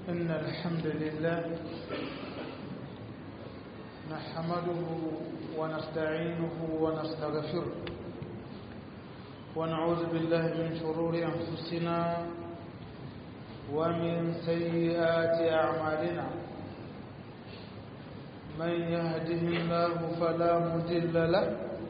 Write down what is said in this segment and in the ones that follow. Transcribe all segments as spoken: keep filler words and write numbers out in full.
إن الحمد لله نحمده ونستعينه ونستغفره ونعوذ بالله من شرور أنفسنا ومن سيئات أعمالنا من يهده الله فلا مضل له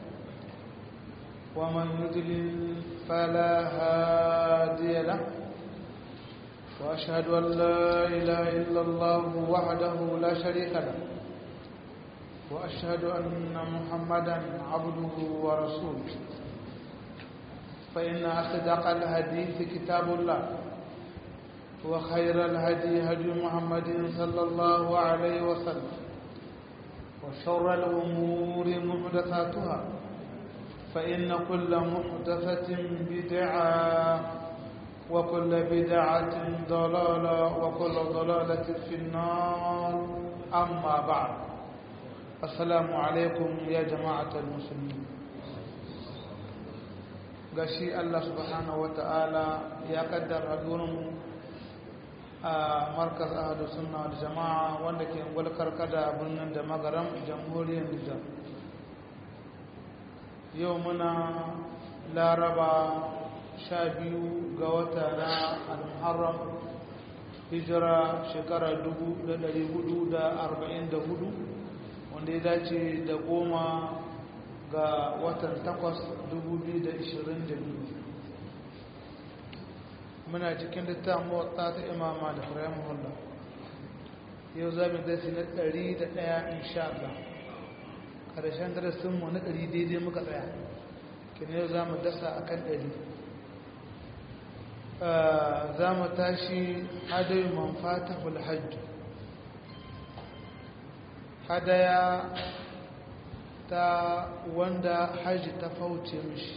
ومن يضلل فلا هادي له وأشهد أن لا إله إلا الله وحده لا شريك له وأشهد أن محمدا عبده ورسوله فإن أصدق الحديث كتاب الله وخير الهدي هدي محمد صلى الله عليه وسلم وشر الأمور محدثاتها فإن كل محدثة بدعة وكل بدعة ضلالة وكل ضلالة في النار أما بعد السلام عليكم يا جماعة المسلمين gashi Allah subhanahu wa ta'ala ya kaddara hadurinmu a markaz ahadu sunna da jama'a wanda ke gwalkar kada birnin da magaram jamhuriyar Nijar yau muna laraba sha biyu ga wata na al-muharram hijira shekara dubu da dari hudu da arba'in da hudu wanda ya dace da goma ga watan takwas dubu biyu da ishirin da biyu muna cikin littafin motsa ta imama da firayen muhalla yau za mu dasi na ɗari da ɗaya insha Allah ƙarshen darasinmu na ɗari daidai muka tsaya kina yau za mu dasa a kan ɗari za mu tashi hadayi manfata fulhajju hadaya ta wanda hajji ta fauce mishi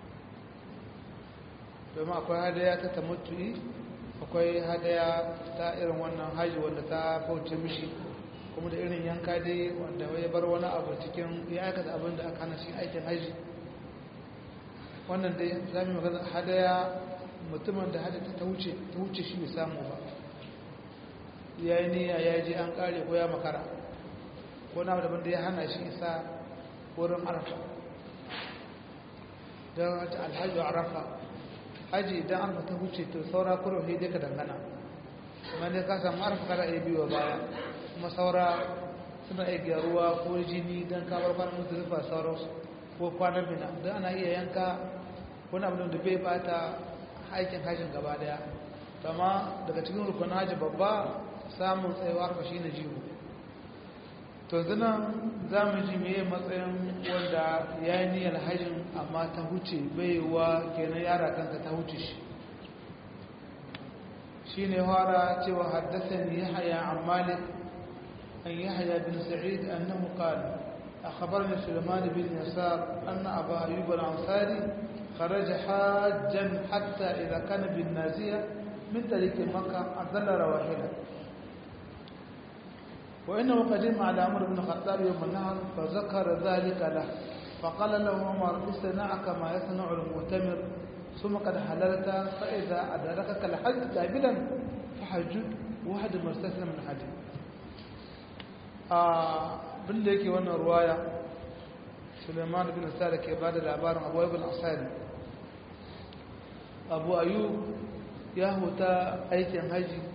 domin akwai hadaya ta tamattu'i akwai hadaya ta irin wannan hajji wanda ta fauce mishi kuma da irin yanka dai wanda ya bar wani abu cikin ya aikata abin da aka hana shi aikin hajji wannan dai za mu magana hadaya mutumin da hadaya ta wuce ta wuce shi bai samu ba ya yi niyya ya je an kare ko ya makara ko na daban da ya hana shi isa wurin arafa don wata alhaji arafa haji idan arafa ta wuce to saura kuro ne dai ka dangana kuma ne ka samu arafa kada ya biyo baya kuma saura suna iya ruwa ko jini don kawar kwanan mutu zufa sauransu ko kwanan bina don ana iya yanka wani abin da bai bata aikin hajjin gaba daya kama daga cikin rukunin hajji babba samun tsayuwa arfa shi na jiwo to zina za mu ji mai matsayin wanda ya yi niyyar hajjin amma ta huce baiwa kenan yara kanka ta huce shi shi ne fara cewa haddasa ni ya haya an malik an yi haya bin sa'id annahu qala akhbarani sulaiman bin yasar anna aba ayyub al-ansari kharaja hajjan hatta idha kana bin naziya min tariq makkah adalla rawahila وإنه قدم على عمر بن الخطاب يوم النهر فذكر ذلك له فقال له عمر اصنع كما يصنع المؤتمر ثم قد حللت فإذا أدركك الحج قابلا فحج واحد مستسلم من حج bin da yake wannan ruwaya Suleiman bin Sa'id ke bada labarin Abu Ayyub al-Ansari Abu Ayyub ya huta aikin haji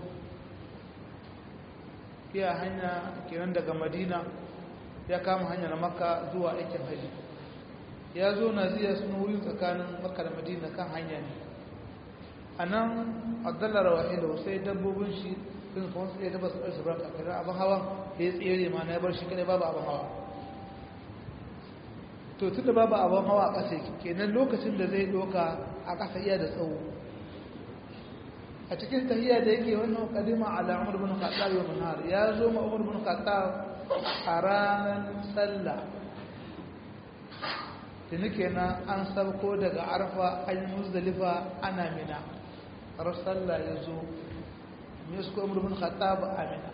ya hanya kenan daga Madina ya kama hanyar Makka zuwa aikin haji ya zo Naziya sun wuri tsakanin Makka da Madina kan hanya ne anan Abdullah Rawahilo sai dabbobin shi sun kuma sai da basu su barka kada abin hawa ya tsere ma na ya bar shi kada babu abin hawa to tunda babu abin hawa a ƙasa kenan lokacin da zai doka a ƙasa iya da tsawo a cikin tahiyya da yake wannan kadima ala Umar bin Khattab wa Manar ya zo ma Umar bin Khattab a ranar sallah tuni kenan an sauko daga Arfa an Muzdalifa ana Mina har sallah ya zo me su Umar bin Khattab amina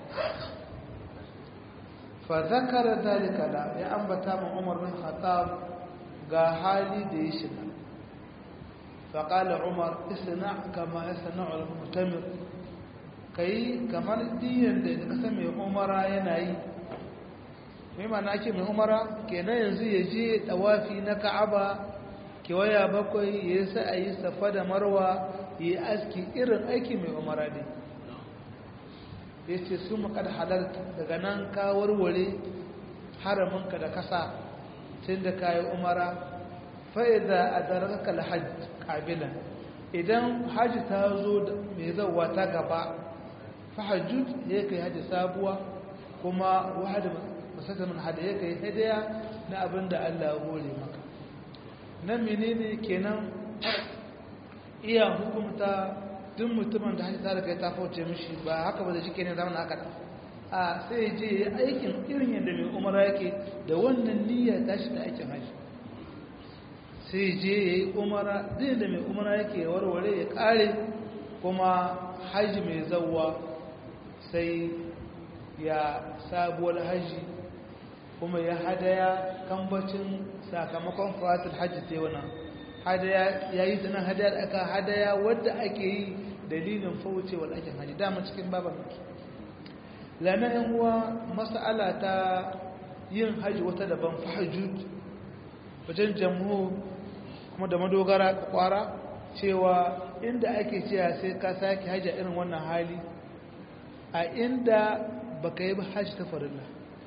fa zakara dalika da ya ambata ma Umar bin Khattab ga hali da ya shiga فقال عمر اصنع كما يصنع المؤتمر ka yi kamar diyan da ka san mai umara yana yi mai mana ake mai umara kenan yanzu ya je tawafi na ka'aba kewaya bakwai ya yi sa'ayi safa da marwa ya yi aski irin aiki mai umara ne ya ce su makar halarta daga nan ka warware haraminka da kasa tun da ka yi umara fa'iza a darakaka lahaj ƙabilan idan hajji ta zo mai zauwa ta gaba fahajjud ya kai hajji sabuwa kuma wahada musamman hada ya kai hadaya na abin da Allah ya hore maka nan menene kenan iya hukumta duk mutumin da hajji ta riga ta fauce mishi ba haka ba da shi kenan zaman haka a sai je ya aikin irin yadda mai umara yake da wannan niyya tashi da aikin hajji sai je ya yi umara zai da mai umara yake warware ya kare kuma hajji mai zauwa sai ya sabuwar hajji kuma ya hadaya kambacin sakamakon fawatul hajji sai wannan hadaya ya yi tunan hadaya da aka hadaya wadda ake yi dalilin faucewar aikin hajji dama cikin baban maki lana yan uwa mas'ala ta yin hajji wata daban fahajjud wajen jamhur kuma da madogara kwara cewa inda ake cewa sai ka sake hajji irin wannan hali a inda baka yi ba hajji ta farilla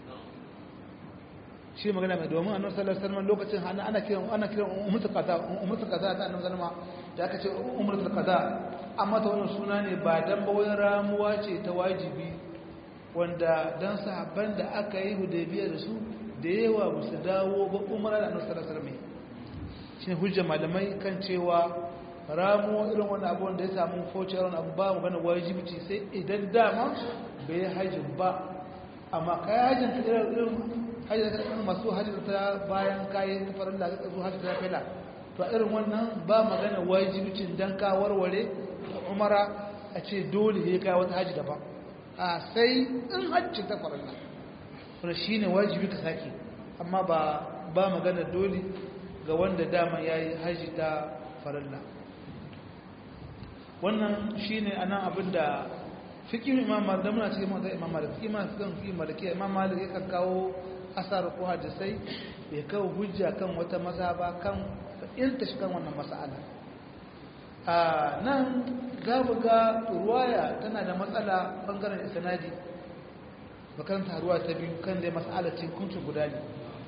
shi magana mai domin annabi sallallahu alaihi wasallam lokacin hana ana kiran ana kiran umratul qada umratul qada ta annabi sallama da aka ce umratul qada amma ta wannan suna ne ba dan ba wani ramuwa ce ta wajibi wanda dan sahabban da aka yi hudaybiya da su da yawa ba su dawo ba umra da annabi sallallahu alaihi wasallam shine hujja malamai kan cewa ramuwa irin wannan abu da ya samu focewar wannan abu ba magana wajibi ce sai idan dama bai hajji ba amma kai hajjin ka irin hajji masu hajji ta bayan kayi ta farin da aka zo hajji ta fela to irin wannan ba magana wajibicin dan ka warware umara a ce dole ne kai wata hajji daban a sai in hajji ta farin da kuma shine wajibi ka saki amma ba ba magana dole ga wanda dama yayi hajji ta farin da wannan shine anan abinda fikin imam malik da muna cikin mazan imam malik imam kan fi maliki imam malik yakan kawo asar ko hadisai bai kawo hujja kan wata mazhaba kan inta shi kan wannan mas'ala a nan gabu ga ruwaya tana da matsala bangaren isnadi makaranta ruwa ta biyu kan dai mas'ala cikin kuntu guda ne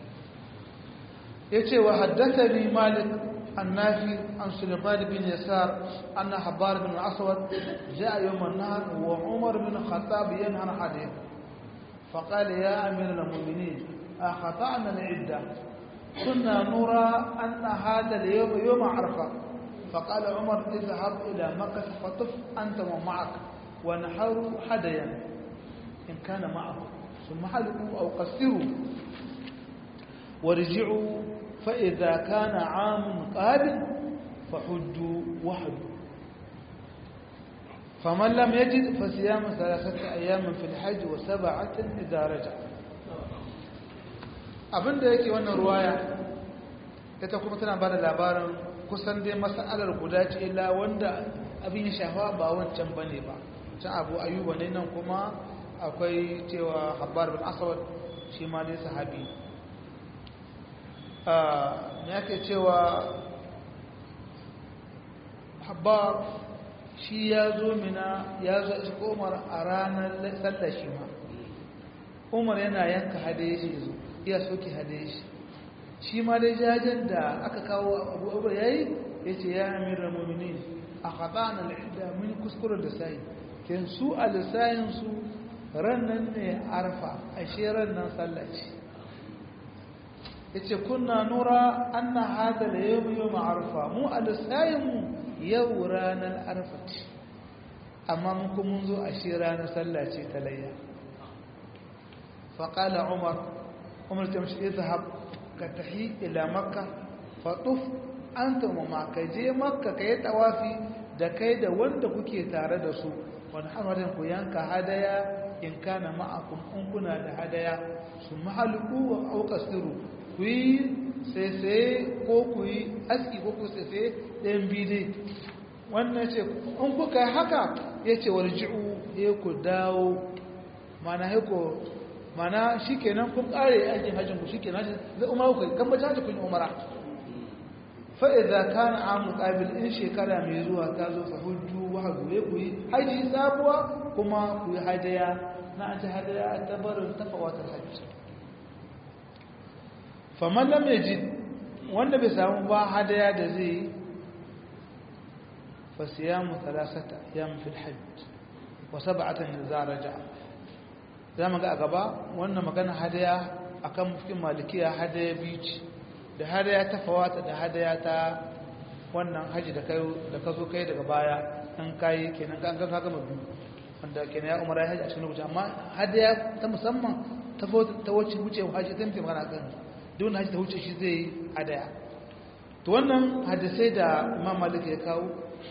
yace wa haddathani malik النافي عن سليمان بن يسار أن حبار بن الأسود جاء يوم النهر وعمر بن الخطاب ينهر حديث فقال يا أمير المؤمنين أخطأنا العدة كنا نرى أن هذا اليوم يوم عرفة فقال عمر اذهب إلى مكة فطف أنت ومعك ونحروا حديا إن كان معه ثم حلقوا أو قصروا ورجعوا فإذا كان عام قابل فحجوا وحدوا فمن لم يجد فصيام ثلاثة أيام في الحج وسبعة إذا رجع abinda yake wannan ruwaya ita kuma tana bada labarin kusan dai mas'alar guda ce illa wanda abin ya shafa ba wancan bane ba can Abu Ayyuba ne nan kuma akwai cewa Habbar bin Aswad shi ma dai sahabi ne ake cewa habbar shi ya zo mina ya zo shi umar a ranar sallar shi ma umar yana yanka hadaye shi zo iya soke hadaye shi shi ma dai jajen da aka kawo abu abu ya yi ya ce ya amirar mummini a haɗa na al'ida mun kuskuren da sayi ken su a lissayinsu rannan ne arfa ashe rannan sallar shi yace kunna nura anna hada al-yawm yawm arfa mu al-sayyim yau ranar arfa amma mun kuma mun zo a shi ranar sallah ce ta layya fa qala umar umar ta mishi izhab ka tahi ila makkah fa tuf anta wa ma ka je makka kai tawafi da kai da wanda kuke tare da su wani hamadan ku yanka hadaya in kana ma'akum in kuna da hadaya su mahaluku wa auqasiru ku yi sai ko ku yi aski ko ku sai ɗayan bide wannan ce in kuka yi haka ya ce warji'u ya ku dawo mana ya ku mana shi kenan kun ƙare aikin hajjin ku shi kenan zai umara ku kan bata hajji kun yi umara fa'iza kana amu ƙabil in shekara mai zuwa ta zo fa hujju wa hajju ya ku yi haji sabuwa kuma ku yi hadaya na an ci hadaya ta barin tafawatar hajji faman lam yajid wanda bai samu ba hadaya da zai yi fa siyamu thalathata ayyam fil hajj wa sab'atan idza raja'a zamu ga a gaba wannan magana hadaya akan mufkin malikiya hadaya biyu ce da hadaya ta fawata da hadaya ta wannan haji da kai da kaso kai daga baya an kai kenan kan ga gama biyu wanda kenan ya umara haji a cikin lokaci amma hadaya ta musamman ta ta wuce wuce haji ta mutum magana kan duk haji ta wuce shi zai hadaya to wannan hadisai da Imam Malik ya kawo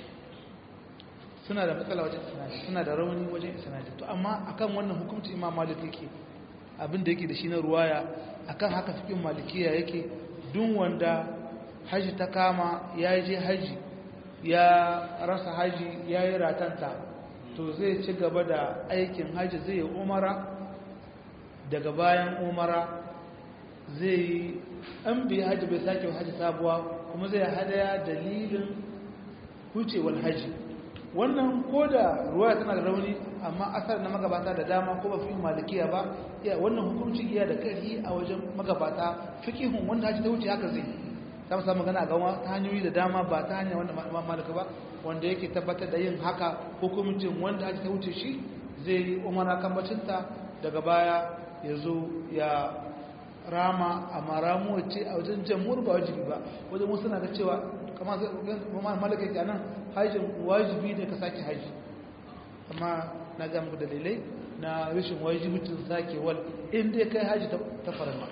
suna da matsala wajen isnadi suna da rauni wajen isnadi to amma akan wannan hukunci Imam Malik yake abin da yake da shi na ruwaya akan haka fiqhin malikiya yake duk wanda haji ta kama ya je haji ya rasa haji ya yi ratanta to zai ci gaba da aikin haji zai yi umara daga bayan umara zai yi an bi haji bai sake haji sabuwa kuma zai hadaya dalilin hucewar haji wannan ko da ruwaya tana da rauni amma asar na magabata da dama ko ba fi malikiya ba ya wannan hukunci iya da karhi a wajen magabata fiqihun wanda haji ta wuce haka zai ta musa magana ga ta hanyoyi da dama ba ta hanyar wanda imam malika ba wanda yake tabbatar da yin haka hukuncin wanda haji ta wuce shi zai yi umara kan bacinta daga baya ya zo ya rama amma ramuwa ce a wajen jamhur ba wajibi ba wajen wasu na ga cewa kamar malaka yake nan hajjin wajibi ne ka sake haji amma na ga muku dalilai na rashin wajibicin sake wal inda kai haji ta farma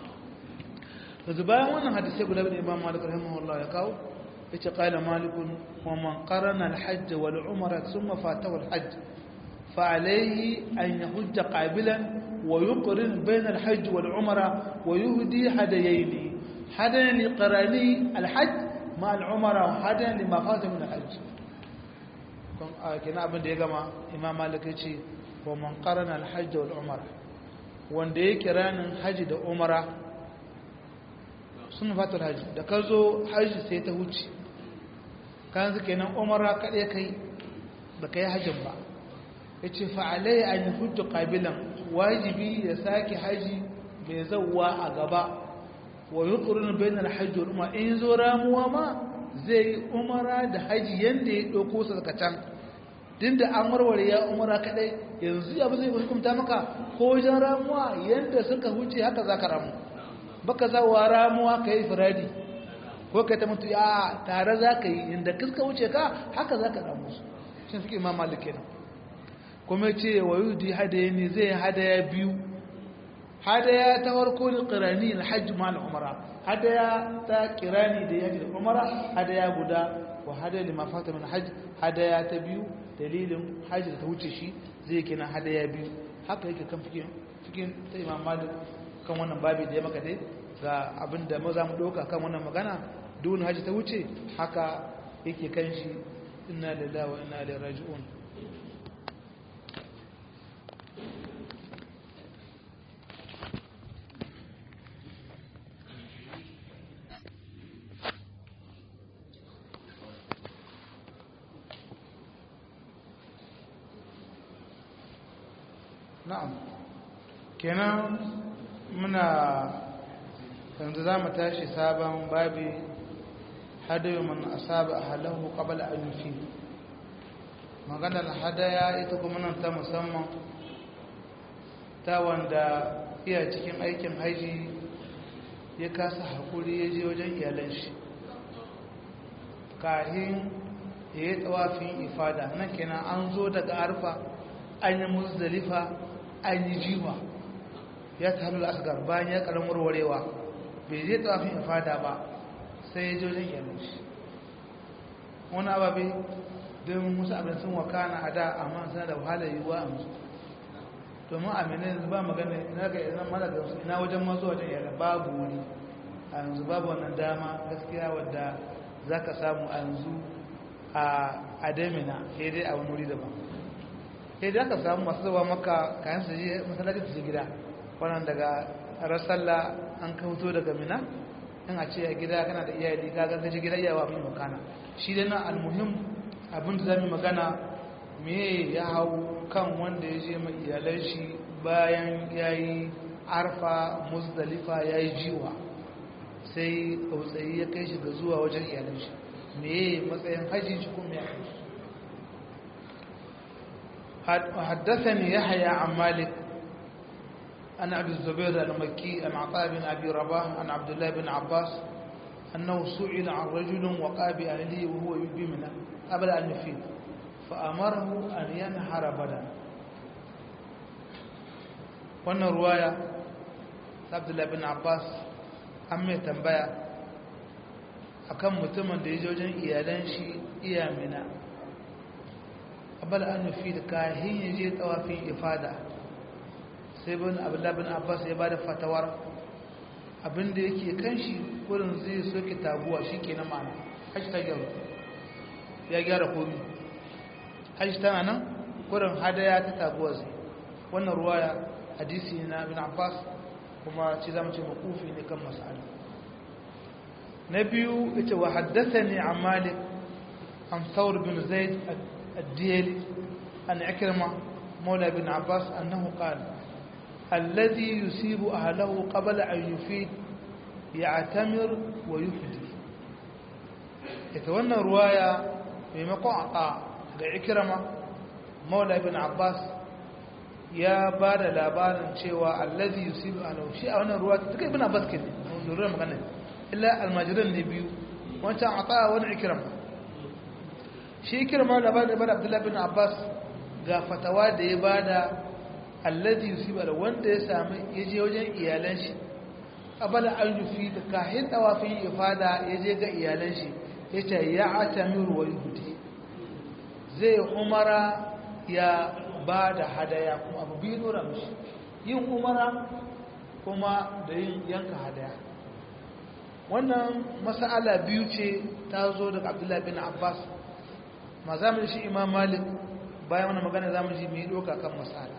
yanzu bayan wannan hadisai guda bin imam malik rahimahullah ya kawo yace qala malikun wa man qarana al-hajj wal umra thumma fatahu al-hajj fa alayhi an yahujja qabilan wa yuqrin bayna al-hajj wal umra wa yuhdi hadayayn hadayan liqrani al-hajj ma al-umra wa hadayan lima fata min al-hajj kun kina abin da ya gama imam malik yace wa man qarana al-hajj wal umra wanda yake ranin haji da umra sun fatar haji da ka zo haji sai ta huce kan su kenan umara kaɗai kai ba ka yi hajjin ba ya ce fa'alai a yi hujju ƙabilan wajibi ya sake haji mai zauwa a gaba wa yi ƙurin bayanar hajji umar in zo ramuwa ma zai yi umara da haji yadda ya ɗauko su daga can din da an warware ya umara kaɗai yanzu abu zai hukumta maka ko wajen ramuwa yadda suka huce haka za ka ramu baka za wa ramuwa ka yi firadi ko ka ta mutu ya tare za ka yi inda kiska wuce ka haka za ka ramu su shi suke imam malik kenan kuma ce wa yudi hadaya ne zai hadaya biyu hadaya ta farko da qirani na hajji ma al-umra hadaya ta qirani da yaji da umra hadaya guda wa hadaya lima fata min hajj hadaya ta biyu dalilin hajji ta wuce shi zai kina hadaya biyu haka yake kan fikin fikin ta imam malik kan wannan babi da ya maka dai ga abin da mu za mu ɗauka kan wannan magana duk haji ta wuce haka yake kan shi inna lillahi wa inna ilaihi raji'un na'am kenan muna yanzu za mu tashi sabon babi hadayu man asaba ahlahu qabla an yufi maganar hadaya ita kuma nan ta musamman ta wanda iya cikin aikin haji ya kasa hakuri ya je wajen iyalan shi kahin ya yi tsawafin ifada nan kenan an zo daga arfa an yi muzdalifa an yi jiwa ya ta hannu asgar bayan ya karan warwarewa bai zai tsafin ifada ba sai ya jojin yanar shi wani ababe don musu abin sun wakana a da amma suna da wahala yiwuwa a musu domin amina yanzu ba magana ina ga yanzu mara da wasu ina wajen mazu wajen yanar babu wuri a yanzu babu wannan dama gaskiya wadda za ka samu a yanzu a damina sai dai a wani wuri daban sai dai aka samu masu zuwa maka kayan su je masallaci su je gida wannan daga rasalla an kauto daga mina in a ce a gida kana da iyali ka ga kaje gida iyawa abin makana shi dai na almuhim abin da zamu magana me ya hau kan wanda ya je mai iyalan shi bayan yayi arfa muzdalifa yayi jiwa sai tsautsayi ya kai shi ga zuwa wajen iyalan shi me matsayin hajjin shi kuma ya kai حدثني يحيى عن مالك عن أبي الزبير المكي عن عطاء بن أبي رباح عن عبد الله بن عباس أنه سئل عن رجل وقع بأهله وهو بمنى قبل أن يفيد فأمره أن ينحر بدنه وأن رواية عبد الله بن عباس أمي تنبيه akan mutumin da ya je wajen iyalan shi iya mina abal an nufi da kahin ya je tsawafin ifada sai bin abdullahi bin abbas ya bada fatawar abinda yake kan shi kurin zai soke taguwa shi ke na ma'ana hajji ta gyara ya gyara komi hajji tana nan kurin hadaya ta taguwa zai wannan ruwaya hadisi na bin abbas kuma ce zama ce makufi ne kan mas'ala na biyu ita wa haddathani an malik an thawr bin zaid ad-diyali an ikrima mawla bin abbas annahu qala alladhi yusibu ahlahu qabla an yufid ya'tamir wa yufdi ita wannan ruwaya maimakon aka da ikrima mawla bin abbas ya ba da labarin cewa alladhi yusibu ahlahu shi a wannan ruwa take ibn abbas kin lura magana illa almajiran ne biyu wancan ata wani ikram shi ikram labarin da Abdullah bin Abbas ga fatawa da ya bada alladhi yusiba da wanda ya samu yaje wajen iyalan shi abala al-yufi da kahin tawafin ifada yaje ga iyalan shi yace ya atamiru wa yuhdi zai umara ya bada hadaya kuma abu biyu nura mishi yin umara kuma da yin yanka hadaya wannan mas'ala biyu ce ta zo daga Abdullah bin Abbas ma zamu shi Imam Malik bayan wannan magana zamu ji mai doka kan mas'ala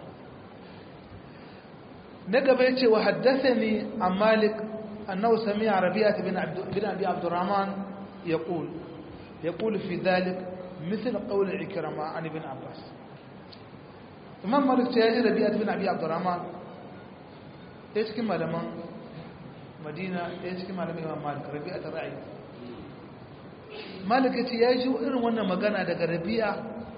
na gaba yace wa haddathani an Malik annahu sami'a Rabi'ah bin Abd bin Abi Abdurrahman yaqul yaqul fi dhalik مثل قول العكرمة عن ابن عباس Imam Malik ya ji Rabi'ah bin Abi Abdurrahman ɗaya cikin malaman Madina ɗaya cikin malamin Imam Malik Rabi'ah ar-Ra'i Malik ya ce ya ji irin wannan magana daga Rabi'ah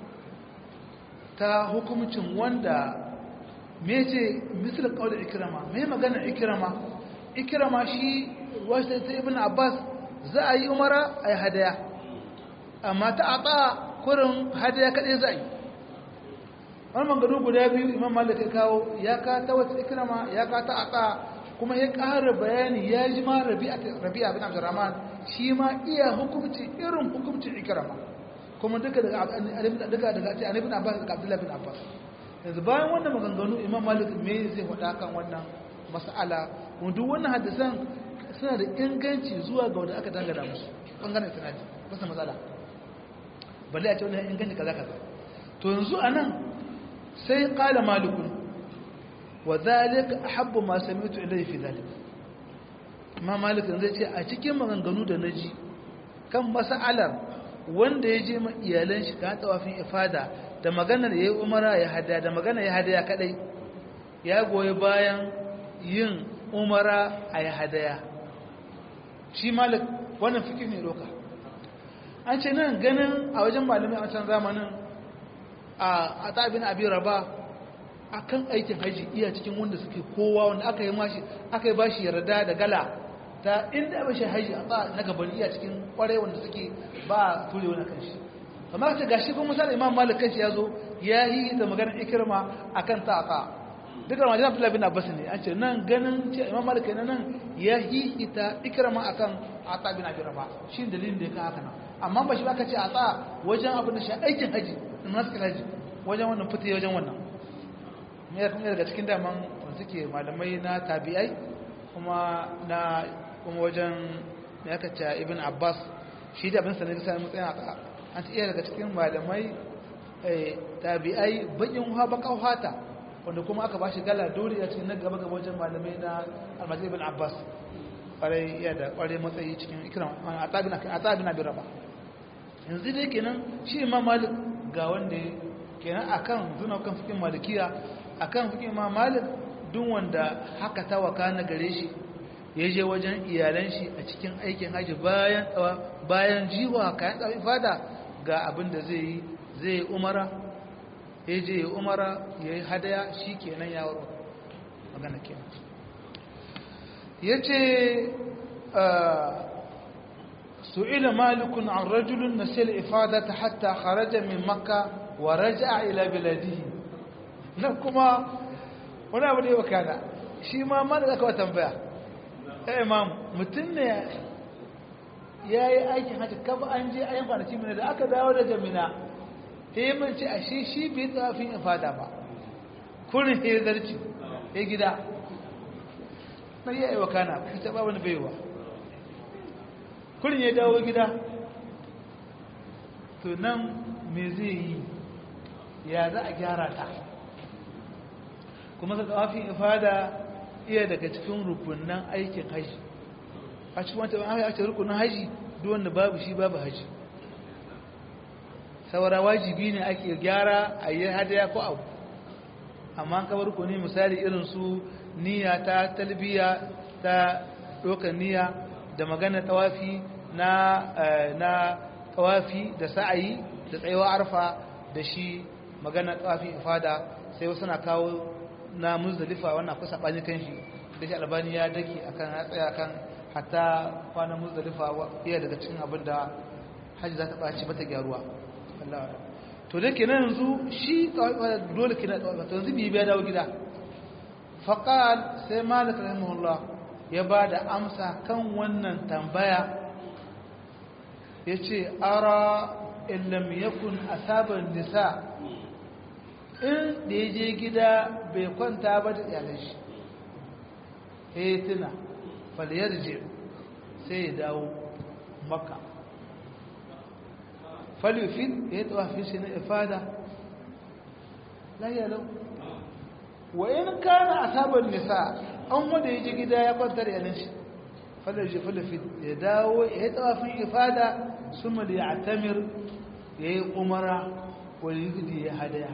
ta hukumcin wanda me ce misal qaul ikrama me magana ikrama ikrama shi wasu sai Ibn Abbas za a yi umara a yi hadaya amma ta ata kurin hadaya kaɗai za a yi wani manganu guda biyu Imam Malik ya kawo ya ka ta wata ikrama ya ka ta ata kuma ya ƙara bayani ya ji ma Rabi'a bin Abdurrahman shi ma iya hukumci irin hukumcin ikrama kuma duka daga daga daga ce Ibn Abbas daga Abdullah bin Abbas yanzu bayan wannan maganganu Imam Malik me zai faɗa kan wannan mas'ala wanda wannan hadisan suna da inganci zuwa ga wanda aka dangana musu bangaren sanadi ba sa matsala balle a ce wannan inganci kaza kaza to yanzu anan sai qala malikun wa zalika ahabbu ma sami'tu ilayhi fi zalik Imam Malik zai ce a cikin maganganu da naji kan mas'alar wanda ya je iyalan shi ka tawafin ifada da maganar yayi umara ya hada da maganar ya hadaya kadai ya goyi bayan yin umara a ya hadaya shi Malik wannan fikir ne doka an ce nan ganin a wajen malamai a can zamanin a Ata bin Abi Rabah akan aikin haji iya cikin wanda suke kowa wanda aka yi mashi aka yi bashi yarda da gala ta inda ba shi haji a na gaban iya cikin kwarai wanda suke ba ture wani kan shi amma ce gashi kuma misali Imam Malik kanshi ya zo ya yi da maganar Ikrima akan ta aka duka majalisar Abdullah bin Abbas ne an ce nan ganin ce Imam Malik ne nan ya yi ita Ikrima akan Ata bin Abi Rabah shi dalilin da ya ka haka nan amma ba shi ba ka ce Ata wajen abin da shi aikin haji nasu haji wajen wannan fita wajen wannan ne kuma daga cikin daman wanda suke malamai na tabi'ai kuma na kuma wajen ne aka ce Ibn Abbas shi da abin sanar da sai matsayin Ata an iya daga cikin malamai tabi'ai bakin ha bakan fata wanda kuma aka bashi gala dole a cikin gaba gaba wajen malamai na almajid ibn abbas kwarai iya da kwarai matsayi cikin ikram atabina atabina bi raba yanzu dai kenan shi imam malik ga wanda kenan akan zuna kan fikin malikiya akan fikin imam malik duk wanda haka ta wakana gare shi ya je wajen iyalan shi a cikin aikin haji bayan bayan jiwa kayan tsawi fada ga abin da zai yi zai umara ya je ya umara ya yi hadaya shi kenan ya waro magana kenan ya ce su'ila malikun an rajulun na sil ifadata hatta kharaja min makka wa raja'a ila biladihi nan kuma wani abu da ya wakana shi ma malik aka wa tambaya ya imam mutum ne ya yi aikin hajji kafa an je ayin kwanaki mina da aka dawo daga mina ya manci a shi shi bai tsafin ifada ba kurin ya zarci ya gida na iya yi wakana ka taɓa wani baiwa kurin ya dawo gida to nan me zai yi ya za a gyara ta kuma ka tsafin ifada iya daga cikin rukunan aikin haji a cikin wata ban aka ce rukunan haji duk wanda babu shi babu haji saura wajibi ne ake gyara a yi hadaya ko abu amma an kawar rukuni misali irin su niyya ta talbiya ta ɗaukar niyya da magana tawafi na na tawafi da sa'ayi da tsayawa arfa da shi magana tawafi ifada sai wasu na kawo na muzdalifa wannan kusa bani kan shi da shi albani ya daki akan ya tsaya kan hatta kwana muzdalifa iya daga cikin abin da haji za ta ɓaci bata gyaruwa Allah to da kenan yanzu shi dole kina to yanzu bi biya dawo gida faqal sai malik rahimahullah ya bada amsa kan wannan tambaya yace ara in lam yakun asaban nisa in da yaje gida bai kwanta ba da iyalan shi eh tuna falyarji sai ya dawo makka falyufid ya tawafi shi na ifada la ya lau wa in kana asaban nisa an wanda yaje gida ya kwanta da iyalan shi falyarji falyufid ya dawo ya tawafi ifada summa da ya'tamir yayi umara wal yudi ya hadaya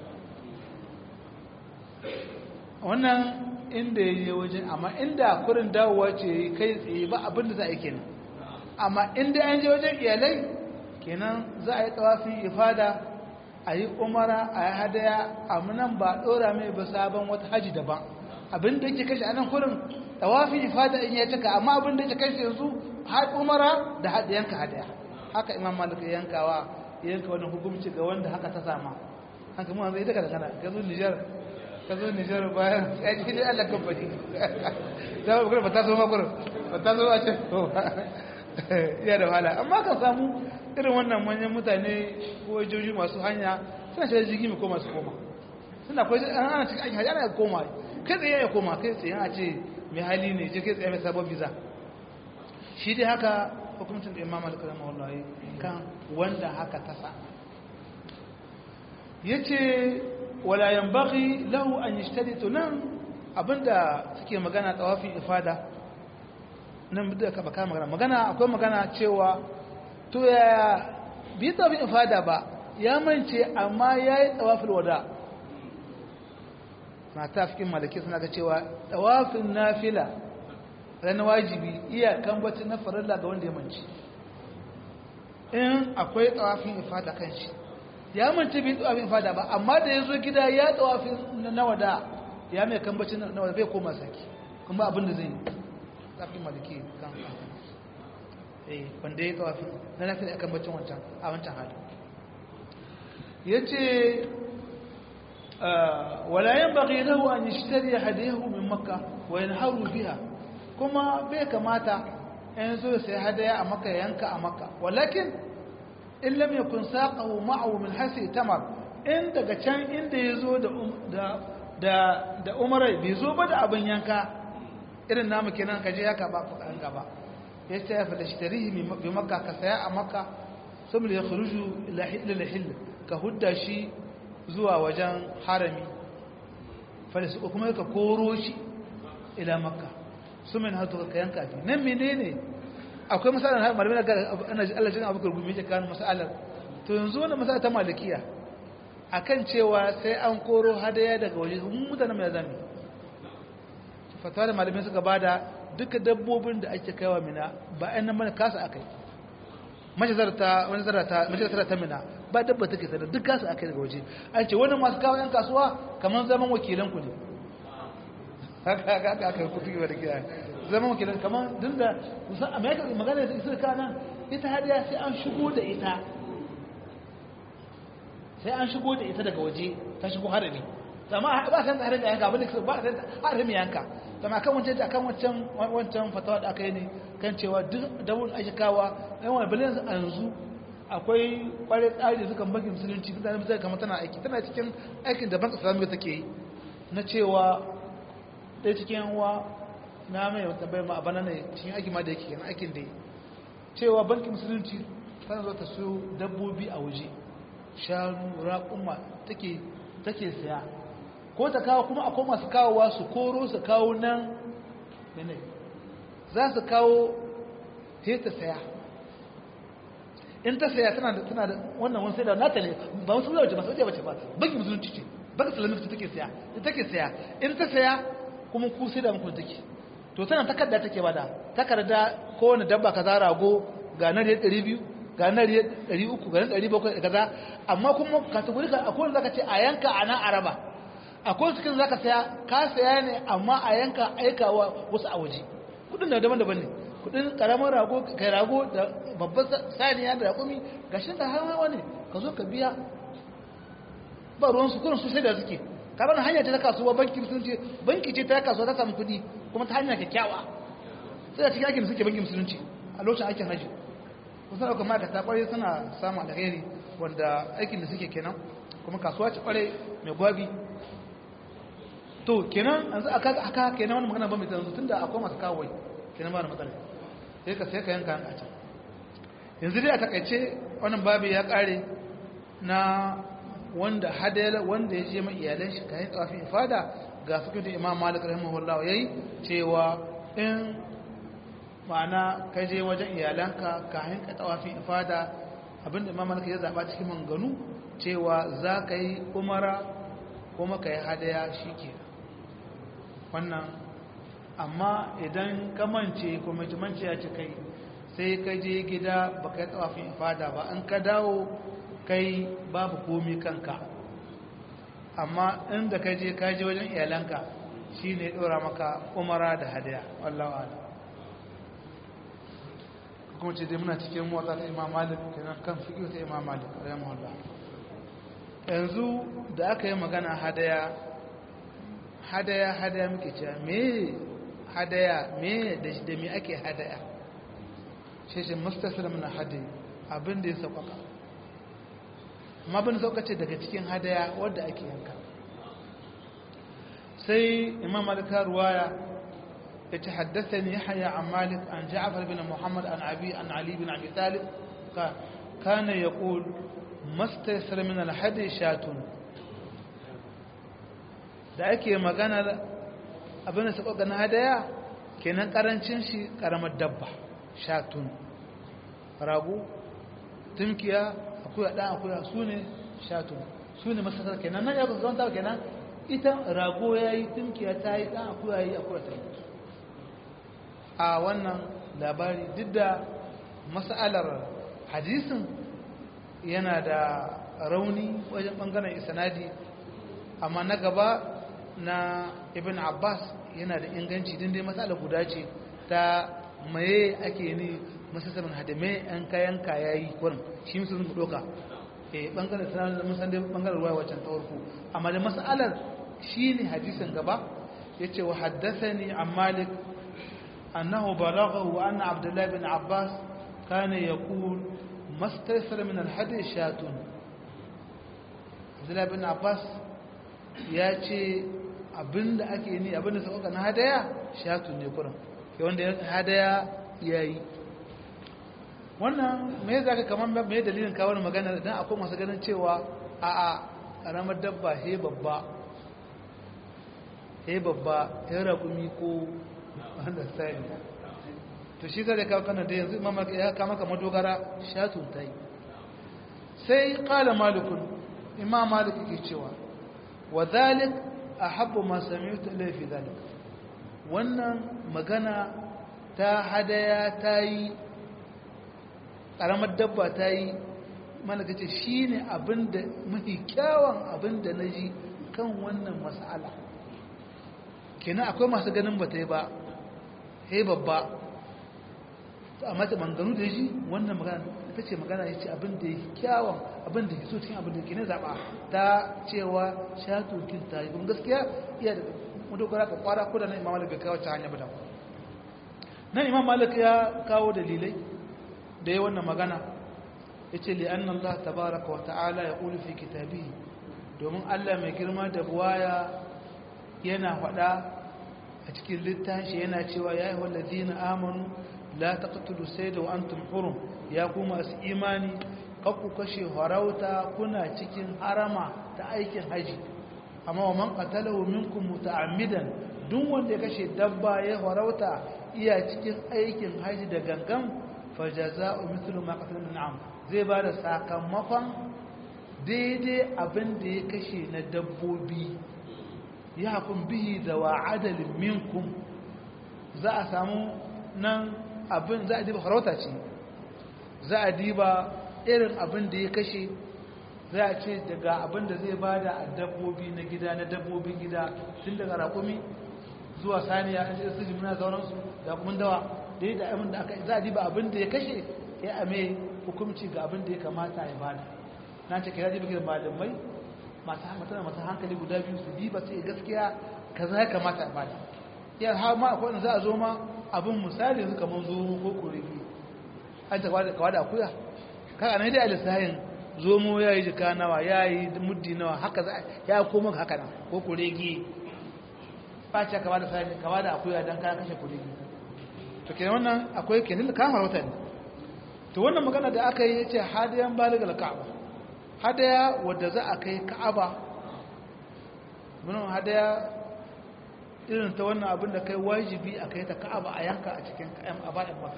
wannan inda ya yi wajen amma inda kurin dawowa ce kai tsaye ba abin da za a yi kenan amma inda an je wajen iyalai kenan za a yi tsawafin ifada a yi umara a yi hadaya amma nan ba ɗora mai ba sabon wata haji daban abin da yake kashe a nan kurin tsawafin ifada in ya cika amma abin da yake kashe yanzu har umara da yanka hadaya haka imam malik ya yankawa yanka wani hukumci ga wanda haka ta sama haka mu zai daga kana ka zo Nijar ka zo Nijar bayan ya ce ne Allah kan fadi da ba ba ta zo ma gurin ba ta zo a ce ya da wala amma ka samu irin wannan manyan mutane ko joji masu hanya suna shi jigi mai koma su koma suna ko ana cikin aiki ana koma kai tsaye ya koma kai tsaye a ce mai hali ne je kai tsaye mai sabon visa shi dai haka hukuncin da imam al-kalam wallahi kan wanda haka ta sa yace wala yanbaghi lahu an yashtaritu nan abinda suke magana tawafin ifada nan da ka baka magana magana akwai magana cewa to ya bi tawafin ifada ba ya mance amma yayi tawafin wada na tafikin malaki suna ga cewa tawafin nafila ran wajibi iya kambacin na farilla ga wanda ya mance in akwai tawafin ifada kan shi ya mance bai tawafin ifada ba amma da yazo gida ya tawafin na wada ya mai kambacin na wada bai koma saki kuma abin da zai yi tafin malaki kan eh wanda ya tawafin na nafila ya kambacin wancan a wancan hali yace wala yanbaghi lahu an yashtari hadiyahu min makkah wa yanharu biha kuma bai kamata in zo sai hadaya a maka yanka a maka walakin in lam yakun saqahu ma'ahu min hasi tamar in daga can inda yazo da da da umara bai zo ba da abin yanka irin namu kenan kaje ya ka ba ku kan gaba yace ya fada shtarihi bi makka ka saya a makka sun ya khuruju ila hill ka hudda shi zuwa wajen harami falisu kuma ka koro shi ila makka su min hatu ka yanka fi nan menene akwai misalan marmina ga Allah jin abu gurgumi yake kan misalan to yanzu wannan misala ta malikiya akan cewa sai an koro hadaya daga waje mun mutanen mai zami fatawa da malamai suka bada duka dabbobin da ake kaiwa mina ba ɗan nan mana kasa akai mace zarta wani zarta mace zarta ta mina ba dabba take sanar duk kasa akai daga waje an ce wannan masu kawo yan kasuwa kaman zaman wakilan ku ne haka haka haka aka ku tuki da kiyaye zaman wakilan kaman dinda kusan america magana da isra kana ita hadiya sai an shigo da ita sai an shigo da ita daga waje ta shigo harami amma ba san da harami yanka ba da harami yanka amma kan wancan akan wancan wancan fatawa da aka yi ne kan cewa duk dabun ajikawa ɗan wani bilin yanzu akwai ƙwarar tsari da suka baki musulunci mutane mutane kamar tana aiki tana cikin aikin da banka islamiyyar take yi na cewa ɗaya cikin yanwa na mai tambayar ma a bana ne cikin aiki ma da yake yana aikin da yi cewa bankin musulunci tana zo ta siyo dabbobi a waje shanu raƙuma take take saya ko ta kawo kuma akwai masu kawowa su koro su kawo nan ne za su kawo sai ta saya in ta saya tana da tana da wannan wani sai da nata ne ba wasu wace ba sai wace ba baki musulunci ce baki islamic take saya ita take saya in ta saya kuma ku sai da muku take to tana takarda take bada takarda ko wani dabba kaza rago ga na ɗari biyu ga na ɗari uku ga na ɗari bakwai kaza amma kuma kategori ka akwai wanda zaka ce a yanka a nan araba akwai cikin zaka saya ka saya ne amma a yanka aikawa wasu a waje kudin da daban-daban ne kudin karamar rago kai rago da babban saniya da rakumi gashin da hawa ne ka zo ka biya ba ruwan su kurin su sai da suke kamar hanya ce ta kasuwa banki musulunci banki ce ta kasuwa ta samu kudi kuma ta hanya kyakkyawa sai da cikin aikin suke banki musulunci a lokacin aikin haji kusan ɗaukar ma'aikata ƙwarai suna samun alheri wanda aikin da suke kenan kuma kasuwa ce ƙwarai mai gwabi to kenan yanzu aka kenan wani magana ba mai tanzu tun da akwai masu kawai kenan ba da matsala sai ka sai ka yanka a can yanzu dai a takaice wannan babu ya ƙare na wanda hadayar wanda ya je mai iyalan shi kayan tsafin ifada ga suke da imam malik rahimahullah yayi cewa in ma'ana ka je wajen iyalanka kayan ka tsafin ifada abinda imam malik ya zaba cikin manganu cewa za ka yi umara kuma ka yi hadaya shike wannan amma idan ka mance kuma jimanci ya ce kai sai ka je gida baka yi tsafin ifada ba an ka dawo kai babu komi kanka amma inda ka je ka je wajen iyalanka shi ne ɗora maka umara da hadaya wallawa ala kuma ce dai muna cikin motsa ta imam malik kenan kan fiƙi ta imam malik rahimahullah yanzu da aka yi magana hadaya hadaya hadaya muke cewa me hadaya me da me ake hadaya shi shi mustasir mana hadaya abin da ya sauƙaƙa amma bin saukace daga cikin hadaya wadda ake yanka sai imam malika ruwaya ya ce haddasa ne yahya an malik an ja'far bin muhammad an abi an ali bin abi talib kana yaqul mastaysar min al-hadi shatun da ake magana abin da sauka na hadaya kenan karancin shi karamar dabba shatun rago tunkiya akuya ɗan akuya su ne shatu su ne masasar kenan nan ya kusa zama kenan ita rago ya yi tunkiya ta yi ɗan akuya yi akuya ta yi a wannan labari duk da mas'alar hadisin yana da rauni wajen ɓangaren isanadi amma na gaba na ibn abbas yana da inganci din dai mas'alar guda ce ta maye ake ni masasamin hadame yan kayan kaya yi kurin shi musulun mu doka eh bangaren sanar da musan dai bangaren ruwa wacan tawarku amma da mas'alar shine hadisin gaba yace wa haddathani an malik annahu balaghahu anna abdullah bin abbas kana yaqul mastaysara min al-hadi shatun abdullah bin abbas yace abinda ake ni abinda sauka na hadaya shatun ne kurin wanda hadaya yayi wannan me za ka kamar me dalilin kawo magana dan akwai masu ganin cewa a a karamar dabba he babba he babba he raƙumi ko wanda sai to shi zai kawo kana da yanzu imam ya kama kamar dogara shatun tai sai qala malikun imam malik ke cewa wa dhalik ahabbu ma sami'tu ilayhi fi dhalik wannan magana ta hadaya tayi karamar dabba tayi malaka ce shine abinda mafi kyawun abinda naji kan wannan mas'ala kenan akwai masu ganin bata yi ba he babba amma ta manganu da shi wannan magana ta ce magana ya ce abin da ya kyawun abin da ya so cikin abin da ke ne zaɓa ta cewa shatokin ta yi kuma gaskiya iya da madogara ka kwara ko da nan imam malik bai kawo ta hanya ba da nan imam malik ya kawo dalilai da ya wannan magana ya ce li'anna Allah tabaraka wa ta'ala ya ƙuli fi kitabihi domin Allah mai girma da buwaya yana faɗa a cikin littafi yana cewa ya yi wallazina amanu la taqtulu sayda wa antum hurum ya kuma as imani kakku kashe harauta kuna cikin harama ta aikin haji amma wa man qatalahu minkum muta'ammidan duk wanda ya kashe dabba ya harauta iya cikin aikin haji da gangan fajaza'u mithlu ma qatala min am zai bada sakamakon daidai abin da ya kashe na dabbobi ya hakun bihi da wa'adalin minkum za a samu nan abin za a diba farauta ce za a diba irin abin da ya kashe za a ce daga abin da zai bada a dabbobi na gida na dabbobin gida tun daga rakumi zuwa saniya an ce su jimina sauransu da kuma dawa da yi da abin da aka za a diba abin da ya kashe ya ame hukumci ga abin da ya kamata ya bada na ce kira diba gidan malamai masu hankali guda biyu su diba sai gaskiya kaza ya kamata ya bada ya har ma akwai wanda za a zo ma abin misali yanzu kamar zomo ko kuregi an ta kawa da akuya kaga ne dai a lissahin zomo ya yi jika nawa ya yi muddi nawa haka za ya koma haka nan ko kuregi ba ce kawa da sani kawa da akuya don kayan kashe kuregi to ke wannan akwai kenan kamar wata ne to wannan magana da aka yi ce hadayan baligal ka'aba hadaya wadda za a kai ka'aba munan hadaya irin ta wannan abin da kai wajibi a kai ta ka'aba a yanka a cikin kayan a bayan maka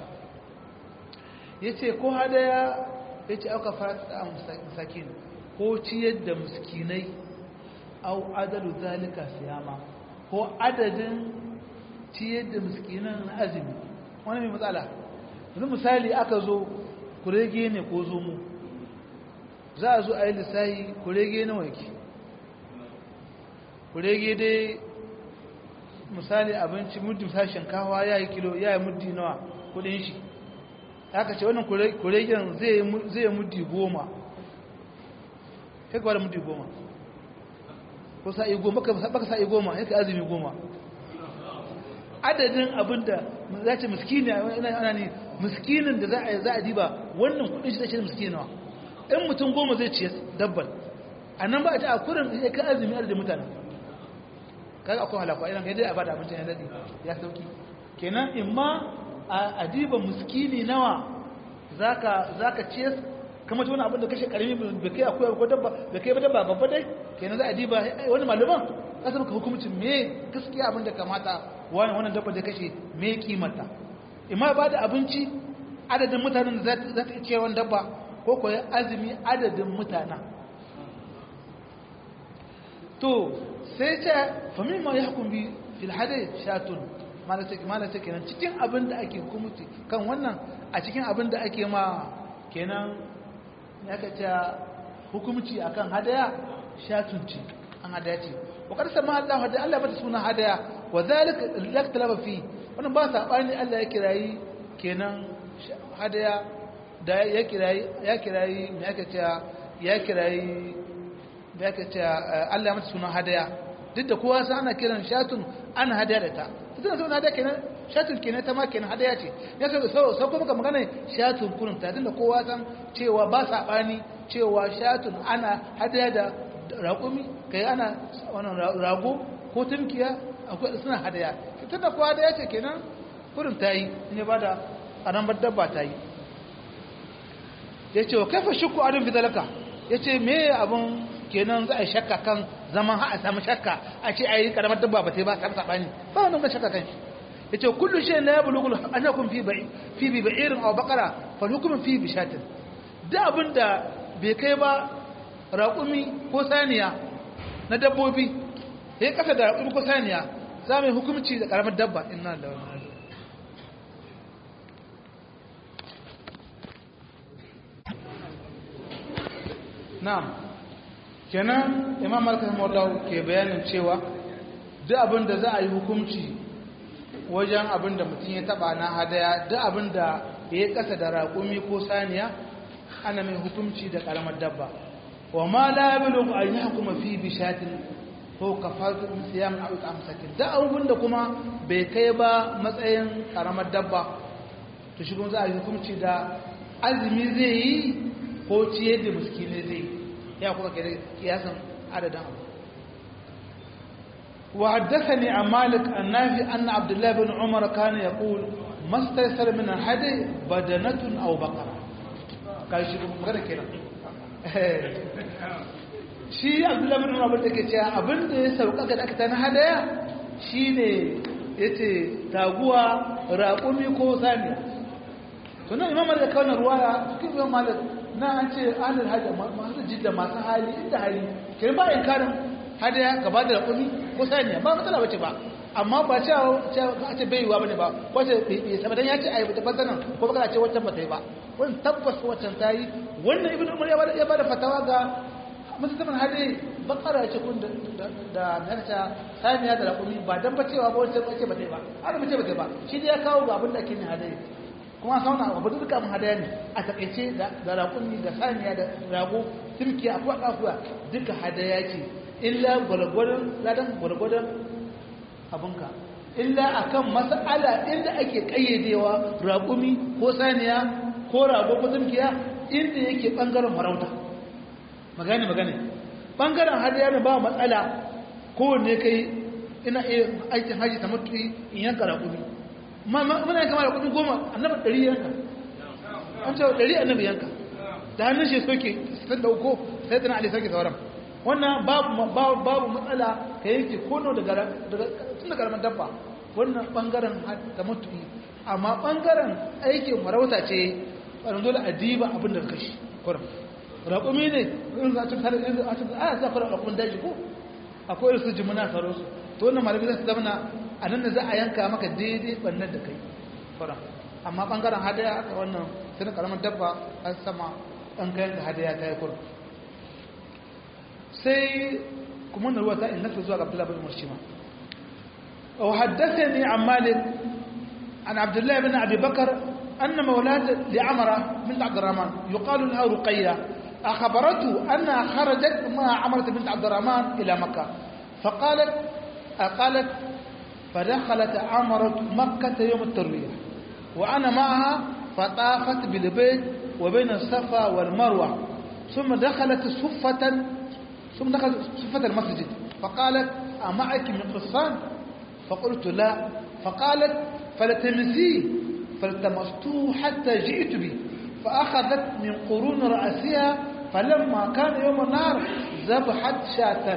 ya ce ko hadaya ya ce aka fara a musakin ko ciyar da muskinai au adalu zalika siyama ko adadin ciyar da muskinan na azumi wani mai matsala yanzu misali aka zo kurege ne ko zomo za a zo a yi lissahi kurege na wanki kurege dai misali abinci muddin misali shinkawa ya yi kilo ya yi muddi nawa kudin shi aka ce wannan kuregen zai yi muddi goma kai kwa da muddi goma ko sa'i goma baka sa'i goma ya ka azumi goma adadin abinda za ce miskini ana ne miskinin da za a diba wannan kudin shi zai ce miskini nawa in mutum goma zai ciye dabbar a nan ba a ta a kurin ya ka azumi adadin mutane kaga akwai halakwa idan kai dai a bada abincin ya dade ya sauki kenan imma a diba miskini nawa zaka zaka ciye kamar wani abin da kashe karimi bai kai akwai ko dabba bai kai dabba babba dai kenan za a diba wani malaman kasar ka hukumcin me gaskiya abin da kamata wani wannan dabba da kashe me kimanta imma ba da abinci adadin mutanen da za ta ce wannan dabba ko ko azumi adadin mutanen to sai ce famin ma ya hukun bi fil hadai shatun malata kenan cikin abin da ake hukumci kan wannan a cikin abin da ake ma kenan ya kace hukumci akan hadaya shatun ce an hadaya ce wa karsa ma Allah hadaya Allah bata suna hadaya wa zalika laktalaba fi wannan ba sabani Allah ya kirayi kenan hadaya da ya kirayi ya kirayi me aka ce ya kirayi da aka ce Allah ya mata suna hadaya duk da kowa sai ana kiran shatun ana hadaya da ta tunda sai hadaya kenan shatun kenan ta ma kenan hadaya ce ya sai so sai kuma magana shatun kurun ta tunda kowa san cewa ba sabani cewa shatun ana hadaya da raƙumi kai ana wannan rago ko tumkiya akwai suna hadaya tunda kowa hadaya ce kenan kurun ta yi ne ba da aran dabba ta yi yace wa kaifa shukku adun fi zalika yace me abun kenan za a shakka kan zaman ha a samu shakka a ce ayi karamar dabba ba ta ba ta sabani ba wannan ba shakka kan shi yace kullu shay la yablughu annakum fi ba'i fi bi ba'irin aw baqara fal hukmu fi bi shatin da abinda bai kai ba raƙumi ko saniya na dabbobi sai kasa da raƙumi ko saniya za mu hukunci da karamar dabba inna da wannan na'am kenan imam malik rahimahullah ke bayanin cewa duk abinda za a yi hukunci wajen abinda mutum ya taba na hadaya duk abinda ya kasa da raƙumi ko saniya ana mai hukunci da karamar dabba wa ma la yablughu an yahkuma fi bishatin ko kafaratu siyam aw amsakin da abinda kuma bai kai ba matsayin karamar dabba to shi kuma za a yi hukunci da azumi zai yi ko ciye da miskine zai ya kuma kiyasan adadin abu وحدثني عن مالك النافع أن عبد الله بن عمر كان يقول ما استيسر من الهدي بدنة أو بقرة قال شيء مغرى كده شيء عبد الله بن عمر بدك يا أبن سوق أكد أكتر هدايا شيء ne yace taguwa raƙumi ko saniya to nan imam da kauna ruwaya cikin imam malik na an ce ahlul hajj masu jidda masu hali inda hali kai ba inkarin hadaya gaba da raƙumi ko saniya ba matsala bace ba amma ba cewa a ce bai yiwa bane ba ko ce bai saba dan ya ce ai bata bazana ko baka ce wancan bata yi ba wannan tabbas wancan ta yi wannan ibnu umar ya bada ya bada fatawa ga musulman hadi bakara ce kun da da narta saniya da raƙumi ba dan bacewa ba wancan bace bata yi ba har bace bata yi ba shi dai ya kawo ga abin da ake ne hadaya kuma sauna abu duka mun hadaya ne a takeice da da raƙumi da saniya da rago turkiya akwai kafuwa duka hadaya ce illa gwargwadon ladan gwargwadon abinka illa akan mas'ala inda ake kayyadewa raƙumi ko saniya ko rago ko tunkiya inda yake bangaren farauta magana magana bangaren hadaya ne ba matsala kowanne kai ina iya aikin haji ta mutu in yanka raƙumi muna yanka raƙumi goma annabi ɗari yanka an ce ɗari annabi yanka da hannun shi soke sun dauko sai tana ali soke sauran wannan babu matsala ka yanke kono daga tun da karamar dabba wannan bangaren da mutu'i amma bangaren aikin marauta ce ɓarin dole a diba abin da kashi kuram raƙumi ne in za a cikin harin yanzu a cikin aya za fara raƙumin daji ko akwai irin su jimina saro su to wannan malabi zai su zamana a nan da za a yanka maka daidai ɓannan da kai kuram amma bangaren hadaya aka wannan tun karamar dabba a sama an kayan da hadaya ta yi kuram سي كمان الوقت إن نفس زوج عبد الله بن مرشمة وحدثني عن مالك عن عبد الله بن أبي بكر أن مولاة لعمرة بنت عبد الرحمن يقال لها رقية أخبرته أنها خرجت مع عمرة بنت عبد الرحمن إلى مكة فقالت قالت فدخلت عمرة مكة يوم التروية وأنا معها فطافت بالبيت وبين الصفا والمروة ثم دخلت صفة ثم دخلت صفة المسجد فقالت أمعك من قصان فقلت لا فقالت فلتمسيه فالتمسته حتى جئت به فأخذت من قرون رأسها فلما كان يوم النار ذبحت شاة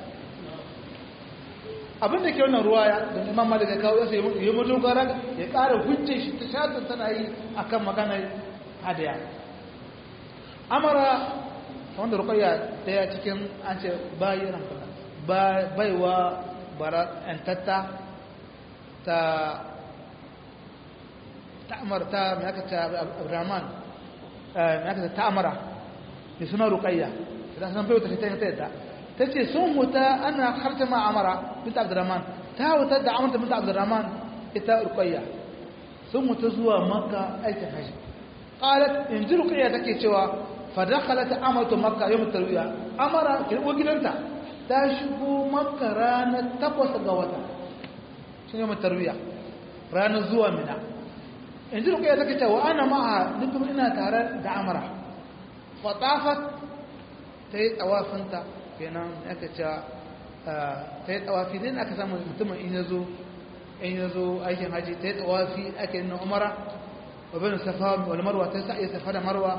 abin da ke wannan ruwaya da imam malik ya kawo sai ya madogara ya ƙara hujje shi ta shatan tana yi akan maganar hadaya amara wanda ruqayya daya cikin an ce bayin ba baiwa bara antatta ta ta'amarta mai aka ta Abdurrahman mai aka ta amara mai suna ruqayya idan san baiwa ta ta ta tace sun huta ana harta ma amara bint Abdurrahman ta huta da amara bint Abdurrahman ita ruqayya sun huta zuwa makka aikin haji qalat in ji ruqayya take cewa fa dakhalat amatu makka yawm tarwiya amara kirbo gidanta ta shigo makka ranar takwas ga wata shi yawm tarwiya ranar zuwa mina in ji ruqayya take cewa ana ma'a dukkan ina tare da amara fa tafat tayi tawafinta kenan aka ce ta yi tawafi din aka samu mutumin in yazo in yazo aikin haji ta yi tawafi ake yin umara wa bin safa wal marwa ta sai safa da marwa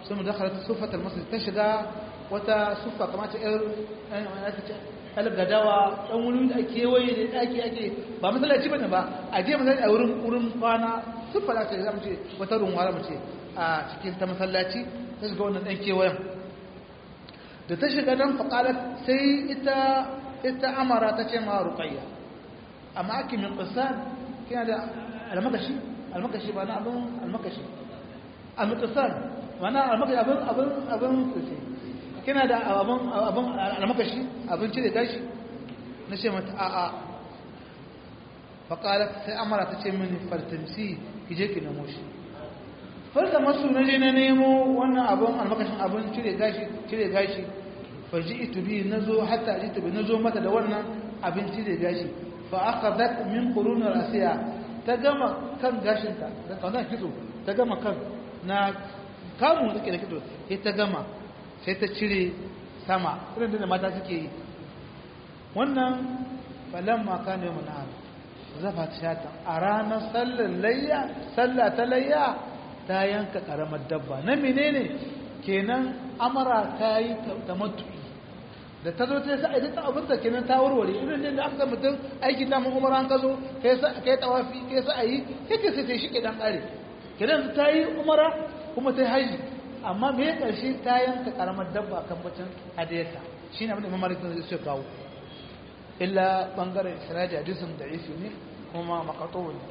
sun mu dakhala sufat al-masjid ta shiga wata sufa kamar ta yar yar gadawa dan wurin da ake waye da daki ake ba masallaci bane ba a je masallaci a wurin wurin kwana sufa da ta zamu ce wata runwara mu ce a cikin ta masallaci ta shiga wannan dan kewayen da ta shiga dan faqalat sai ita ita amara ta ce ma ruqayya amma ake min qisan kina da almakashi almakashi ba na abin almakashi almutasan mana almakashi abin abin abin sai kina da abin abin almakashi abin cire gashi na ce mata a a faqalat sai amara ta ce mini fartansi kije ki nemo shi farda masu naje na nemo wannan abin almakashin abin cire gashi cire gashi faji'tu bi nazo hatta jitu bi nazo mata da wannan abin cire gashi fa akhadhat min qurun rasiya ta gama kan gashinta da kana kitso ta gama kan na kamun take da kitso sai ta gama sai ta cire sama irin da mata suke yi wannan falamma kana yawmun nahar zafa shata a ranar sallar layya sallah ta layya ta yanka karamar dabba na menene kenan amara ta yi tamattu'i da ta zo ta sa idan ta abinta kenan ta warware irin ne da aka mutum aiki da mun umara an ka zo kai sa kai tawafi kai sa ayi kai kai sai shi ke dan kare kenan ta yi umara kuma ta yi haji amma me ya karshe ta yanka karamar dabba kan bacin hadiyarta shine abin da Imam Malik zai kawo illa bangaren siraji hadisin da isi ne kuma maqatu ne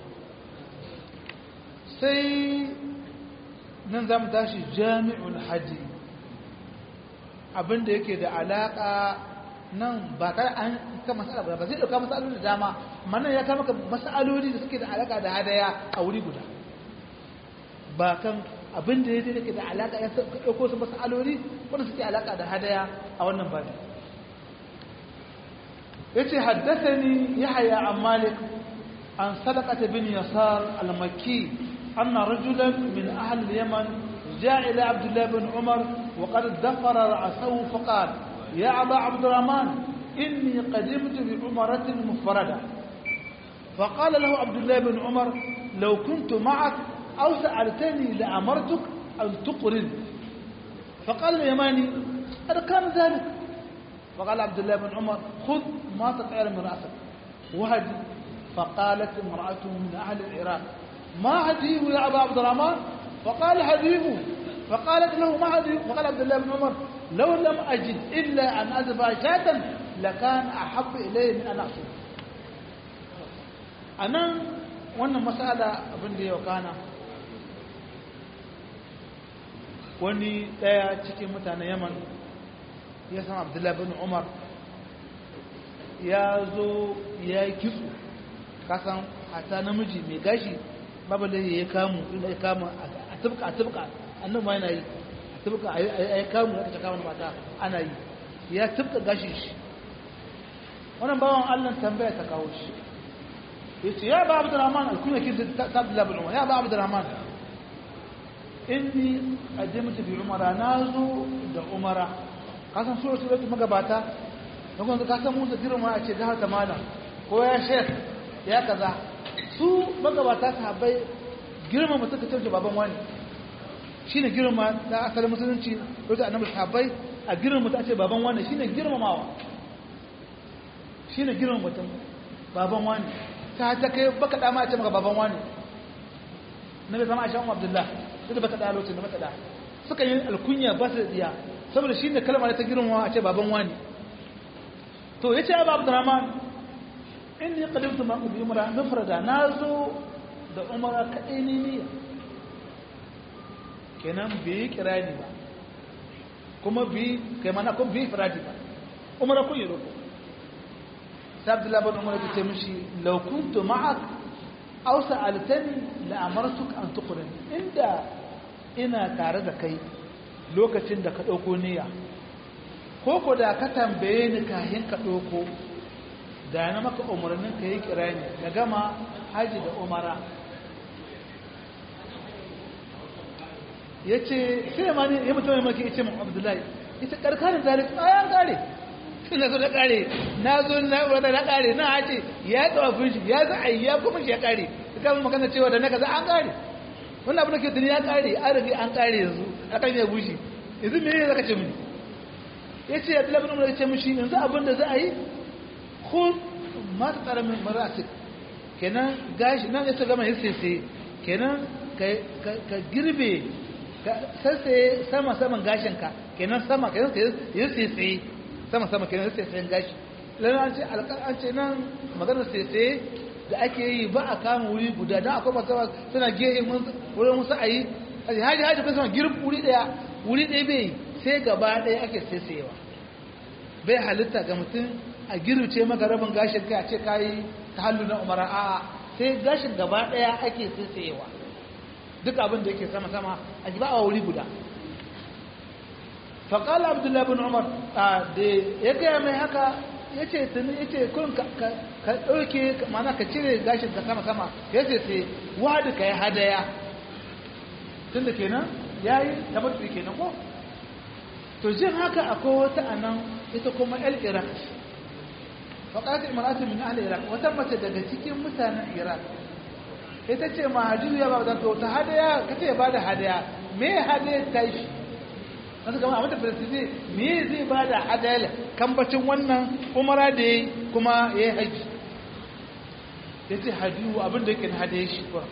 sai nan zamu tashi jami'ul haji abinda yake da alaka nan ba kai an ka masala ba zai dauka masaloli da dama amma ya ka maka masaloli da suke da alaka da hadaya a wuri guda ba kan abinda yake da alaka ya dauko su masaloli wanda suke alaka da hadaya a wannan babu yace haddathani yahya an malik an sadaqat bin yasar al-makki anna rajulan min ahli al-yaman جاء إلى عبد الله بن عمر وقد ضفر رأسه فقال يا أبا عبد الرحمن إني قدمت بعمرة مفردة فقال له عبد الله بن عمر لو كنت معك أو سألتني لأمرتك أن تقرن فقال اليماني قد كان ذلك فقال عبد الله بن عمر خذ ما تطير من رأسك وهدي فقالت امرأته من أهل العراق ما هديه يا أبا عبد الرحمن فقال حبيبه فقالت له ما حبيبه فقال عبد الله بن عمر لو لم أجد إلا أن أذبح شاة لكان أحب إليه من أن أعصب أنا وأن مسألة ابن دي وكان wani daya cikin mutanen Yaman ya san Abdullah bin Umar ya zo ya yi kitso kasan hata namiji mai gashi babalai ya kamu inda ya kama a tubka a tubka annan ma yana yi a tubka a yi kamu ya kace kama mata ana yi ya tubka gashi shi wannan bawan Allah tambaya ta kawo shi yace ya ba Abdurrahman alkunya kin ta Abdullah bin Umar ya ba Abdurrahman inni qadimtu bi umara nazu da umara kasan sura sura magabata don ka san mu da girma a ce da haka malam ko ya shek ya kaza su magabata sahabbai girma mutum ka tauce baban wani shine girma da asalin musulunci wato annabi sahabbai a girma mutum a ce baban wani shine girmamawa shine girma mutum baban wani ta ta kai baka da ma a ce maka baban wani nabi sama Aisha Ummu Abdullah sai baka da lokacin da baka da suka yi alkunya ba su diya saboda shine kalmar ta girmamawa a ce baban wani to yace Abu Abdurrahman inni qadimtu ma bi umra mufrada nazo da umra kadai ne ne kenan bi kirani ba kuma bi kai mana kuma bi ifradi ba umra ku yiro sai Abdullah bin Umar ya ce mishi law kuntu ma'ak aw sa'altani la amartuk an tuqrin inda ina tare da kai lokacin da ka dauko niyya ko ko da ka tambaye ni kahin ka dauko da na maka umarnin ka yi kirani na gama haji da umara ya ce sai ma ne ya mutum ya maki ce mun abdullahi ita karkarin zalik tsayan kare na zo da kare na zo na wadda na kare na haji ya tsawafin shi ya za a yi ya kuma shi ya kare ta kama magana cewa da na kaza an kare wannan abin da ke tuni ya kare an rage an kare yanzu a kan ya bushe yanzu me ne zaka ce mini yace Abdullah ibn Umar ya ce mishi yanzu abin da za a yi khud ma ta tsara min marasik kenan gashi nan ya ce gama sai kenan ka girbe ka sassaye sama saman gashin ka kenan sama kenan ya sai sama sama kenan ya sai gashi lan an ce an ce nan maganar sai da ake yi ba a kama wuri guda dan akwai masu suna gehe wurin musu ayi haji haji haji kuma girb wuri daya wuri daya bai sai gaba daya ake saisayewa bai halitta ga mutum a girce maka rabin gashin kai a ce kayi tahallu na umara a'a sai gashin gaba daya ake saisayewa duk abin da yake sama sama a ba a wuri guda faqala abdullahi ibn umar da ya ga mai haka yace tuni yace kun ka dauke mana ka cire gashin ka sama sama yace sai wadi kai hadaya tunda kenan yayi tabbatu kenan ko to jin haka akwai wata anan ita kuma al-iraq faqat imra'atu min ahli iraq wata mace daga cikin mutanen iraq ita ce mahajir ya ba da ta hadaya kace ba da hadaya me hadaya kai shi wanda kuma a mata filistin me zai ba da hadaya kambacin wannan umara da yayi kuma yayi haji yace hadiyu abin da yake hadaya shi ko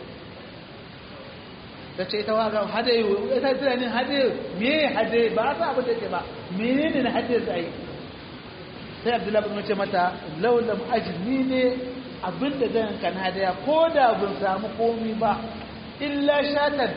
tace ita wa ga hadaya ita tana ne hadaya me hadaya ba ta abin da yake ba menene ne hadaya zai sai Abdullahi bin ce mata law lam ajni ne abinda zan kan hadaya ko da bin samu komi ba illa shatan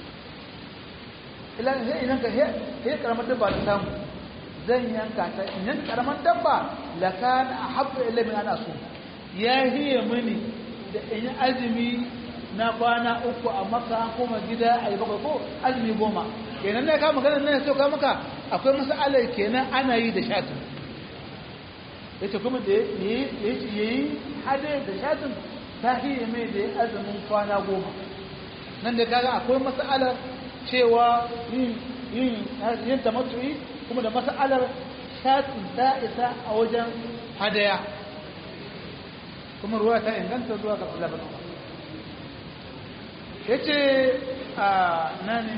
illa sai idan ka sai karamar dabba ta samu zan yanka ta idan karamar dabba la kana ahabbu illa min ana su ya hiye mini da in azumi na kwana uku a Makka kuma gida ayi bakwai ko azumi goma kenan ne ka magana ne sai ka maka akwai masalai kenan ana yi da shatin yace kuma da yayi hade da shatin sahihi mai da azumin kwana goma nan da kaga akwai mas'alar cewa yin yin yin tamattu'i kuma da mas'alar shatin ta isa a wajen hadaya kuma ruwa ta inganta zuwa ga Abdullah bin Umar yace a nani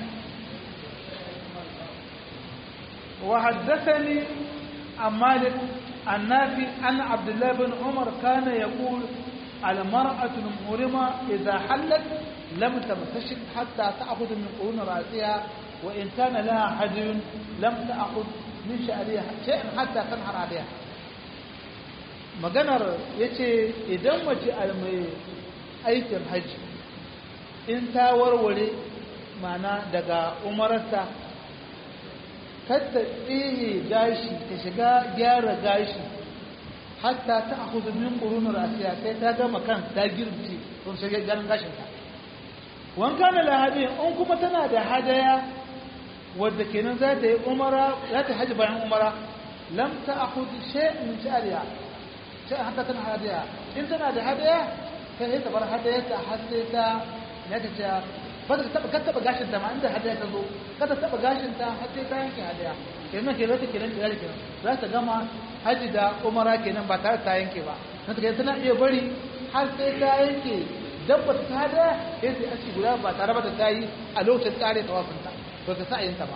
wa haddathani an Malik النافي أن عبد الله بن عمر كان يقول المرأة المحرمة إذا حلت لم تمتشط حتى تأخذ من قرون رأسها وإن كان لها حدي لم تأخذ من شعرها شيئا حتى تنحر عليها maganar yace idan mace mai aikin haji in ta warware mana daga umararta kada tsihe gashi ta shiga gyara gashi hatta ta akhudhu min qurun rasiya sai ta gama kan ta girbi don shiga gyaran gashin ta wan kana lahabi in kuma tana da hadaya wanda kenan za ta yi umara za ta haji bayan umara lam ta akhudhu shay'an min sha'riha sai hatta tana hadaya in tana da hadaya sai ta bar hadayarta har sai ta ne ta ce ba ta taba taba gashin ta ma inda hadaya ta zo kada taba gashin ta har sai ta yanke hadaya kenan ke zata kenan da kenan za ta gama haji da umara kenan ba tare ta yanke ba nan ta tana iya bari har sai ta yanke dabba ta hadaya sai sai aci guda ba tare ba ta yi a lokacin tsare tawafin ta to ta sa'in ta ba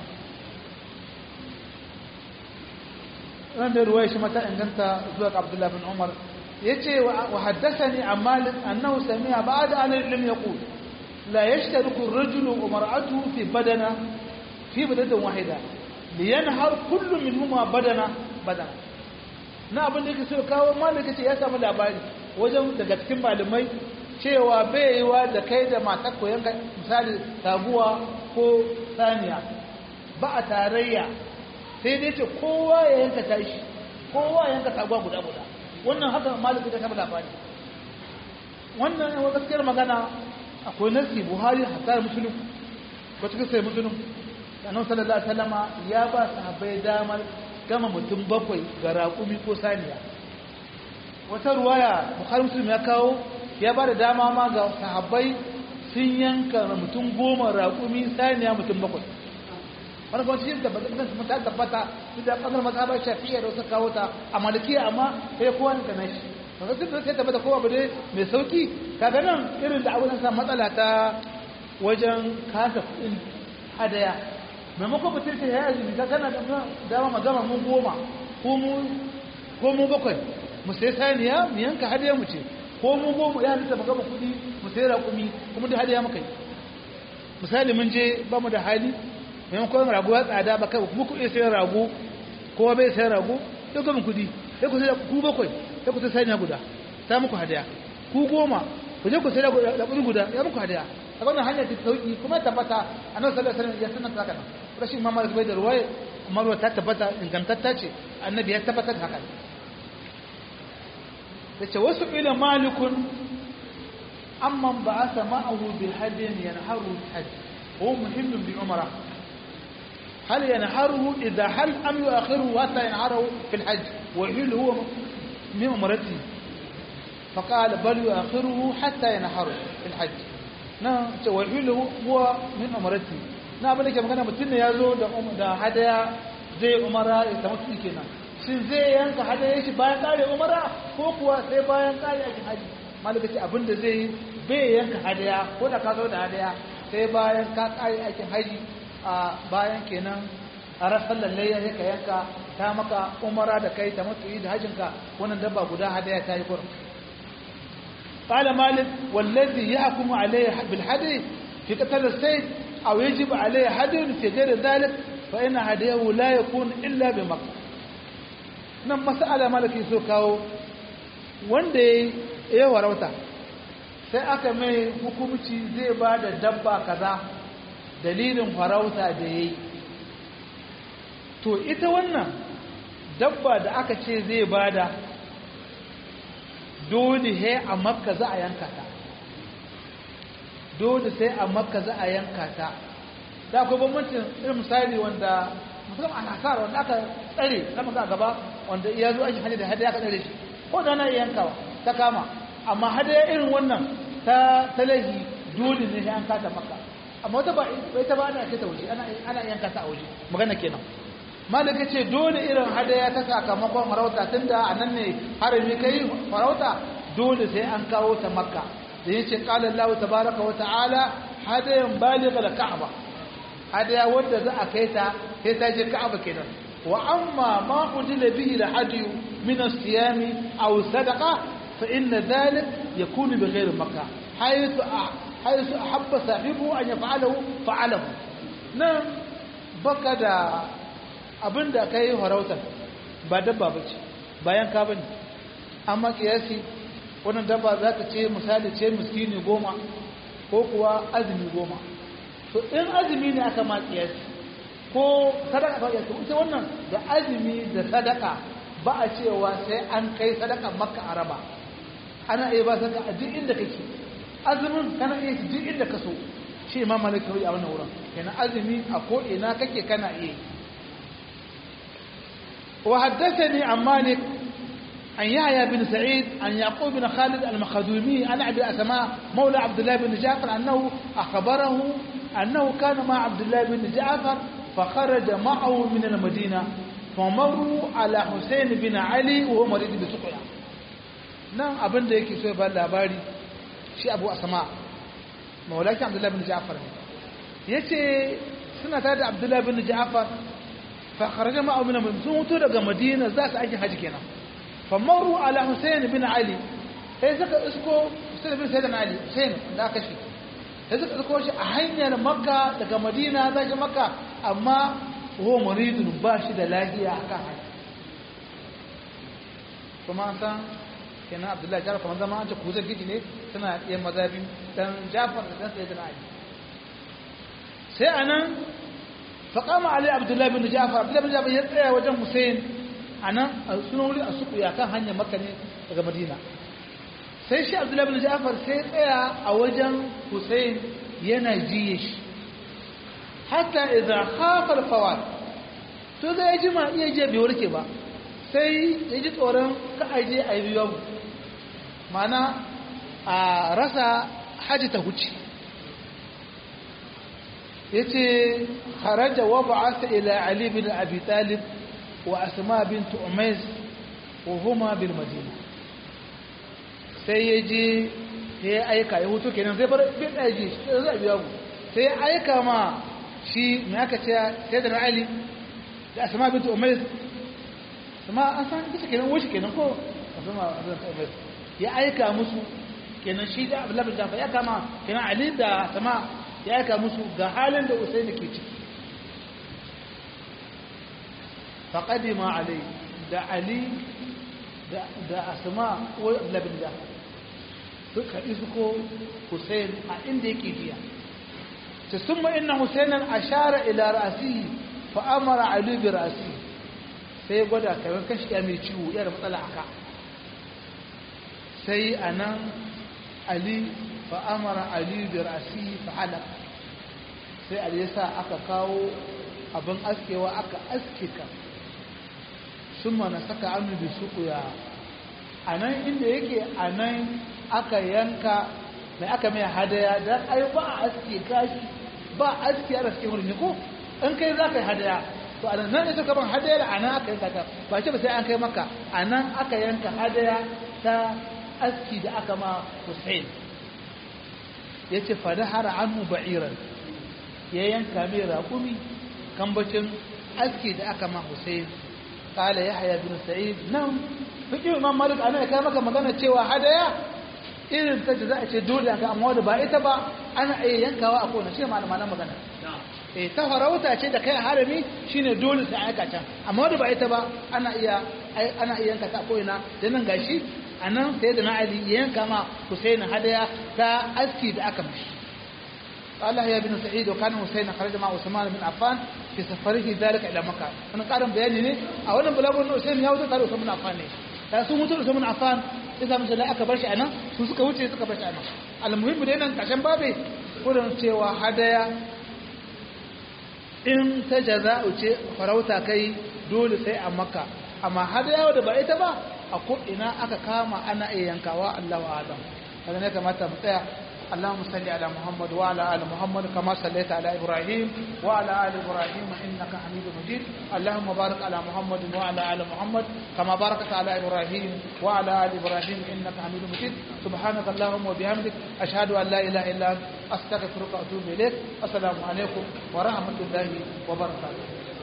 ran da ruwaya shi mata inganta zuwa ga Abdullah bin Umar yace wa haddathani an Malik annahu sami'a ba'da an lam yaqul لا يشترك الرجل ومرأته في بدنة في بدنة واحدة لينهر كل منهما بدنة بدنة na abin da yake so kawo malaka ce ya samu labari wajen daga cikin malamai cewa bai yiwa da kai da matar koyan misali taguwa ko saniya ba a tarayya sai dai ce kowa ya yanka tashi kowa ya yanka taguwa guda guda wannan haka malaka ta samu labari wannan yawan gaskiyar magana akwai nasi buhari hatta muslim ko cikin sai muslim annabi sallallahu alaihi wasallama ya ba sahabbai damar gama mutum bakwai ga raƙumi ko saniya wata ruwaya buhari muslim ya kawo ya ba da dama ma ga sahabbai sun yanka mutum goma raƙumi saniya mutum bakwai wani kwanci shi da bazan ta tabbata da ɓangar mazhabar shafi'iyya da wasu kawo ta a malikiya amma sai kowa ne da nashi kaga duk sai tabbata kowa ba dai mai sauki kaga nan irin da abun sa matsala ta wajen kasa kudin hadaya maimakon mutum ta yi azumi ka kana da dama magama mun goma ko mu bakwai mu sai saniya mu yanka hadaya mu ce ko mu goma ya halitta magama kudi mu sai raƙumi kuma da hadaya muka yi misali mun je ba mu da hali maimakon rago ya tsada ba kai kuma ku iya sayan rago kowa bai sayan rago ya gama kudi ya ku sai ku bakwai ya ku sai saniya guda ta muku hadaya ku goma ku je ku sai raƙumi guda ya muku hadaya a wannan hanyar ta sauki kuma tabbata annabi sallallahu alaihi wasallam ya sanar haka nan rashin mamma da bai da ruwaya amma ruwa ta tabbata ingantatta ce annabi ya tabbatar haka yace wasu ila malikun amman ba'atha ma'ahu bi hadin yanharu hajj huwa muhim bi umrah hal yanharu idha hal am yu'akhiru hatta yanharu fi al-hajj wa hil huwa min umrati فقال بل يؤخره حتى ينحر في الحج na ce wa hilu huwa min umrati na abin da ke magana mutum ne ya zo da da hadaya zai umara ya samu su kenan shin zai yanka hadaya shi bayan kare umara ko kuwa sai bayan kare aikin haji malaka ce abin da zai bai yanka hadaya ko da ka zo da hadaya sai bayan ka kare aikin haji a bayan kenan a rasar lallai ya ka yanka ta maka umara da kai ta mutu da hajinka wannan dabba guda hadaya ta yi kurin قال مالك والذي يحكم عليه بالحدي في قتل السيد أو يجب عليه حدي في غير ذلك فإن هديه لا يكون إلا بمكة نعم مسألة مالك يسوكاو wanda ya warauta sai aka mai hukumci zai ba da dabba kaza dalilin farauta da ya yi to ita wannan dabba da aka ce zai ba da dole he a makka za a yanka ta dole sai a makka za a yanka ta da akwai bambancin irin misali wanda musamman a nasara wanda aka tsare na maza gaba wanda iya zo ake hanyar da hadaya aka tsare shi ko da na yankawa ta kama amma hadaya irin wannan ta talahi dole ne an kata makka amma wata ba ita ba ana ce ta waje ana yanka ta a waje magana kenan malaka ce dole irin hadaya ta sakamakon farauta tunda anan ne harami kai farauta dole sai an kawo ta makka da yace qala Allah tabaaraka wa ta'ala hadayan baligha al-ka'ba hadaya wanda za a kai ta sai ta je ka'aba kenan wa amma ma udila bihi al-hadiyu min as-siyam aw sadaqa fa inna dhalik yakunu bighayri makkah haythu haythu ahabba sahibu an yaf'alahu fa'alahu nan baka da abinda kai farautar ba dabba bace bayan ka bane amma kiyasi wannan dabba za ta ce misali ce miskini goma ko kuwa azumi goma to in azumi ne aka ma kiyasi ko sadaka ba kiyasi ita wannan da azumi da sadaka ba a cewa sai an kai sadaka makka araba ana iya ba sadaka a duk inda kake azumin kana iya duk inda ka so shi imam malik kawai a wannan wurin kenan azumi a ko ina kake kana iya وحدثني عن مالك عن يحيى بن سعيد عن يعقوب بن خالد المخزومي عن ابي اسماء مولى عبد الله بن جعفر انه اخبره انه كان مع عبد الله بن جعفر فخرج معه من المدينه فمروا على حسين بن علي وهو مريض بسقيا نعم abin da yake so ba labari shi abu asma maula عبد الله بن جعفر yace suna tare da Abdullah bin Ja'far فخرج معه من المدينة سنوتو daga Madina za su aiki haji kenan famaru ala Husayn bin Ali sai suka isko Husayn bin Sayyidina Ali Husayn da aka shi sai suka isko shi a hanyar Makka daga Madina za shi Makka amma huwa muridun ba shi da lafiya akan haji kuma san kenan Abdullah Jafar kamar zama an ce ku zai gidi ne suna yin mazabi dan Jafar da dan Sayyidina Ali sai anan فقام علي عبد الله بن جعفر عبد الله بن جعفر يتسيا وجه حسين انا سنوري اسقيا كان hanya makka ne daga madina sai shi abdullah ibn ja'far sai tsaya a wajen husayn yana jiye shi hatta idza khafa al-fawat to da yaji ma iya je bai warke ba sai yaji tsoron ka aje ayi biyo mana a rasa haji ta huce yace kharaja wa ba'atha ila ali bin abi talib wa asma bint umays wa huma bil madina sai yaje sai aika ya huto kenan sai bar bin aje sai zai biya mu sai aika ma shi mai aka ce sai da Ali da Asma bint Umays kuma an san bisa kenan wuce kenan ko Asma bint Umays ya aika musu kenan shi da Abdullah bin Jafar ya kama kenan Ali da Asma ya aika musu ga halin da Usaini ke ciki faqadima Ali da Ali da da Asma ko Abdullah bin Jafar suka isko Hussein a inda yake jiya ta summa inna Husainan ashara ila ra'si fa amara Ali bi ra'si sai gwada kamar kashi ya mai ciwo yana matsala aka sai anan Ali fa amara Ali bi ra'si fa ala sai Ali yasa aka kawo abin askewa aka aske ka summa na saka anu bi suqya anan inda yake anan aka yanka mai aka mai hadaya dan ai ba aske kashi ba aske a cikin wurin ko in kai za ka yi hadaya to anan nan ita kaman hadaya da anan aka yanka ta ba ce ba sai an kai maka anan aka yanka hadaya ta aski da aka ma Hussein yace fadahara anhu ba'iran ya yanka mai raƙumi kambacin aski da aka ma Hussein qala yahya bin sa'id nan fiqh imam malik ana ya kai maka magana cewa hadaya irin ta da za a ce dole aka amma wanda ba ita ba ana iya yankawa a kona shi malaman magana eh ta farauta ce da kai harami shine dole sai aka can amma wanda ba ita ba ana iya ana iya yanka ta ko ina dan nan gashi anan sai da na Ali yanka ma Hussein hadaya ta aski da aka mishi قال يا ابن سعيد وكان حسين خرج مع عثمان بن عفان في سفره ذلك الى مكه انا قارن bayani ne a wannan bulagun Hussein ya wuce tare da Usman Affan ne da su mutu Usman Affan idan mun da aka bar shi anan su suka wuce suka bar shi anan almuhim dai nan kashin babe kurin cewa hadaya in ta jaza'u ce farauta kai dole sai a Makka amma hadaya da ba ita ba a ko ina aka kama ana iya yankawa Allahu a'lam kaga ne kamata mu tsaya اللهم صل على محمد وعلى ال محمد كما صليت على ابراهيم وعلى ال ابراهيم انك حميد مجيد اللهم بارك على محمد وعلى ال محمد كما باركت على ابراهيم وعلى ال ابراهيم انك حميد مجيد سبحانك اللهم وبحمدك اشهد ان لا اله الا انت استغفرك واتوب اليك السلام عليكم ورحمه الله وبركاته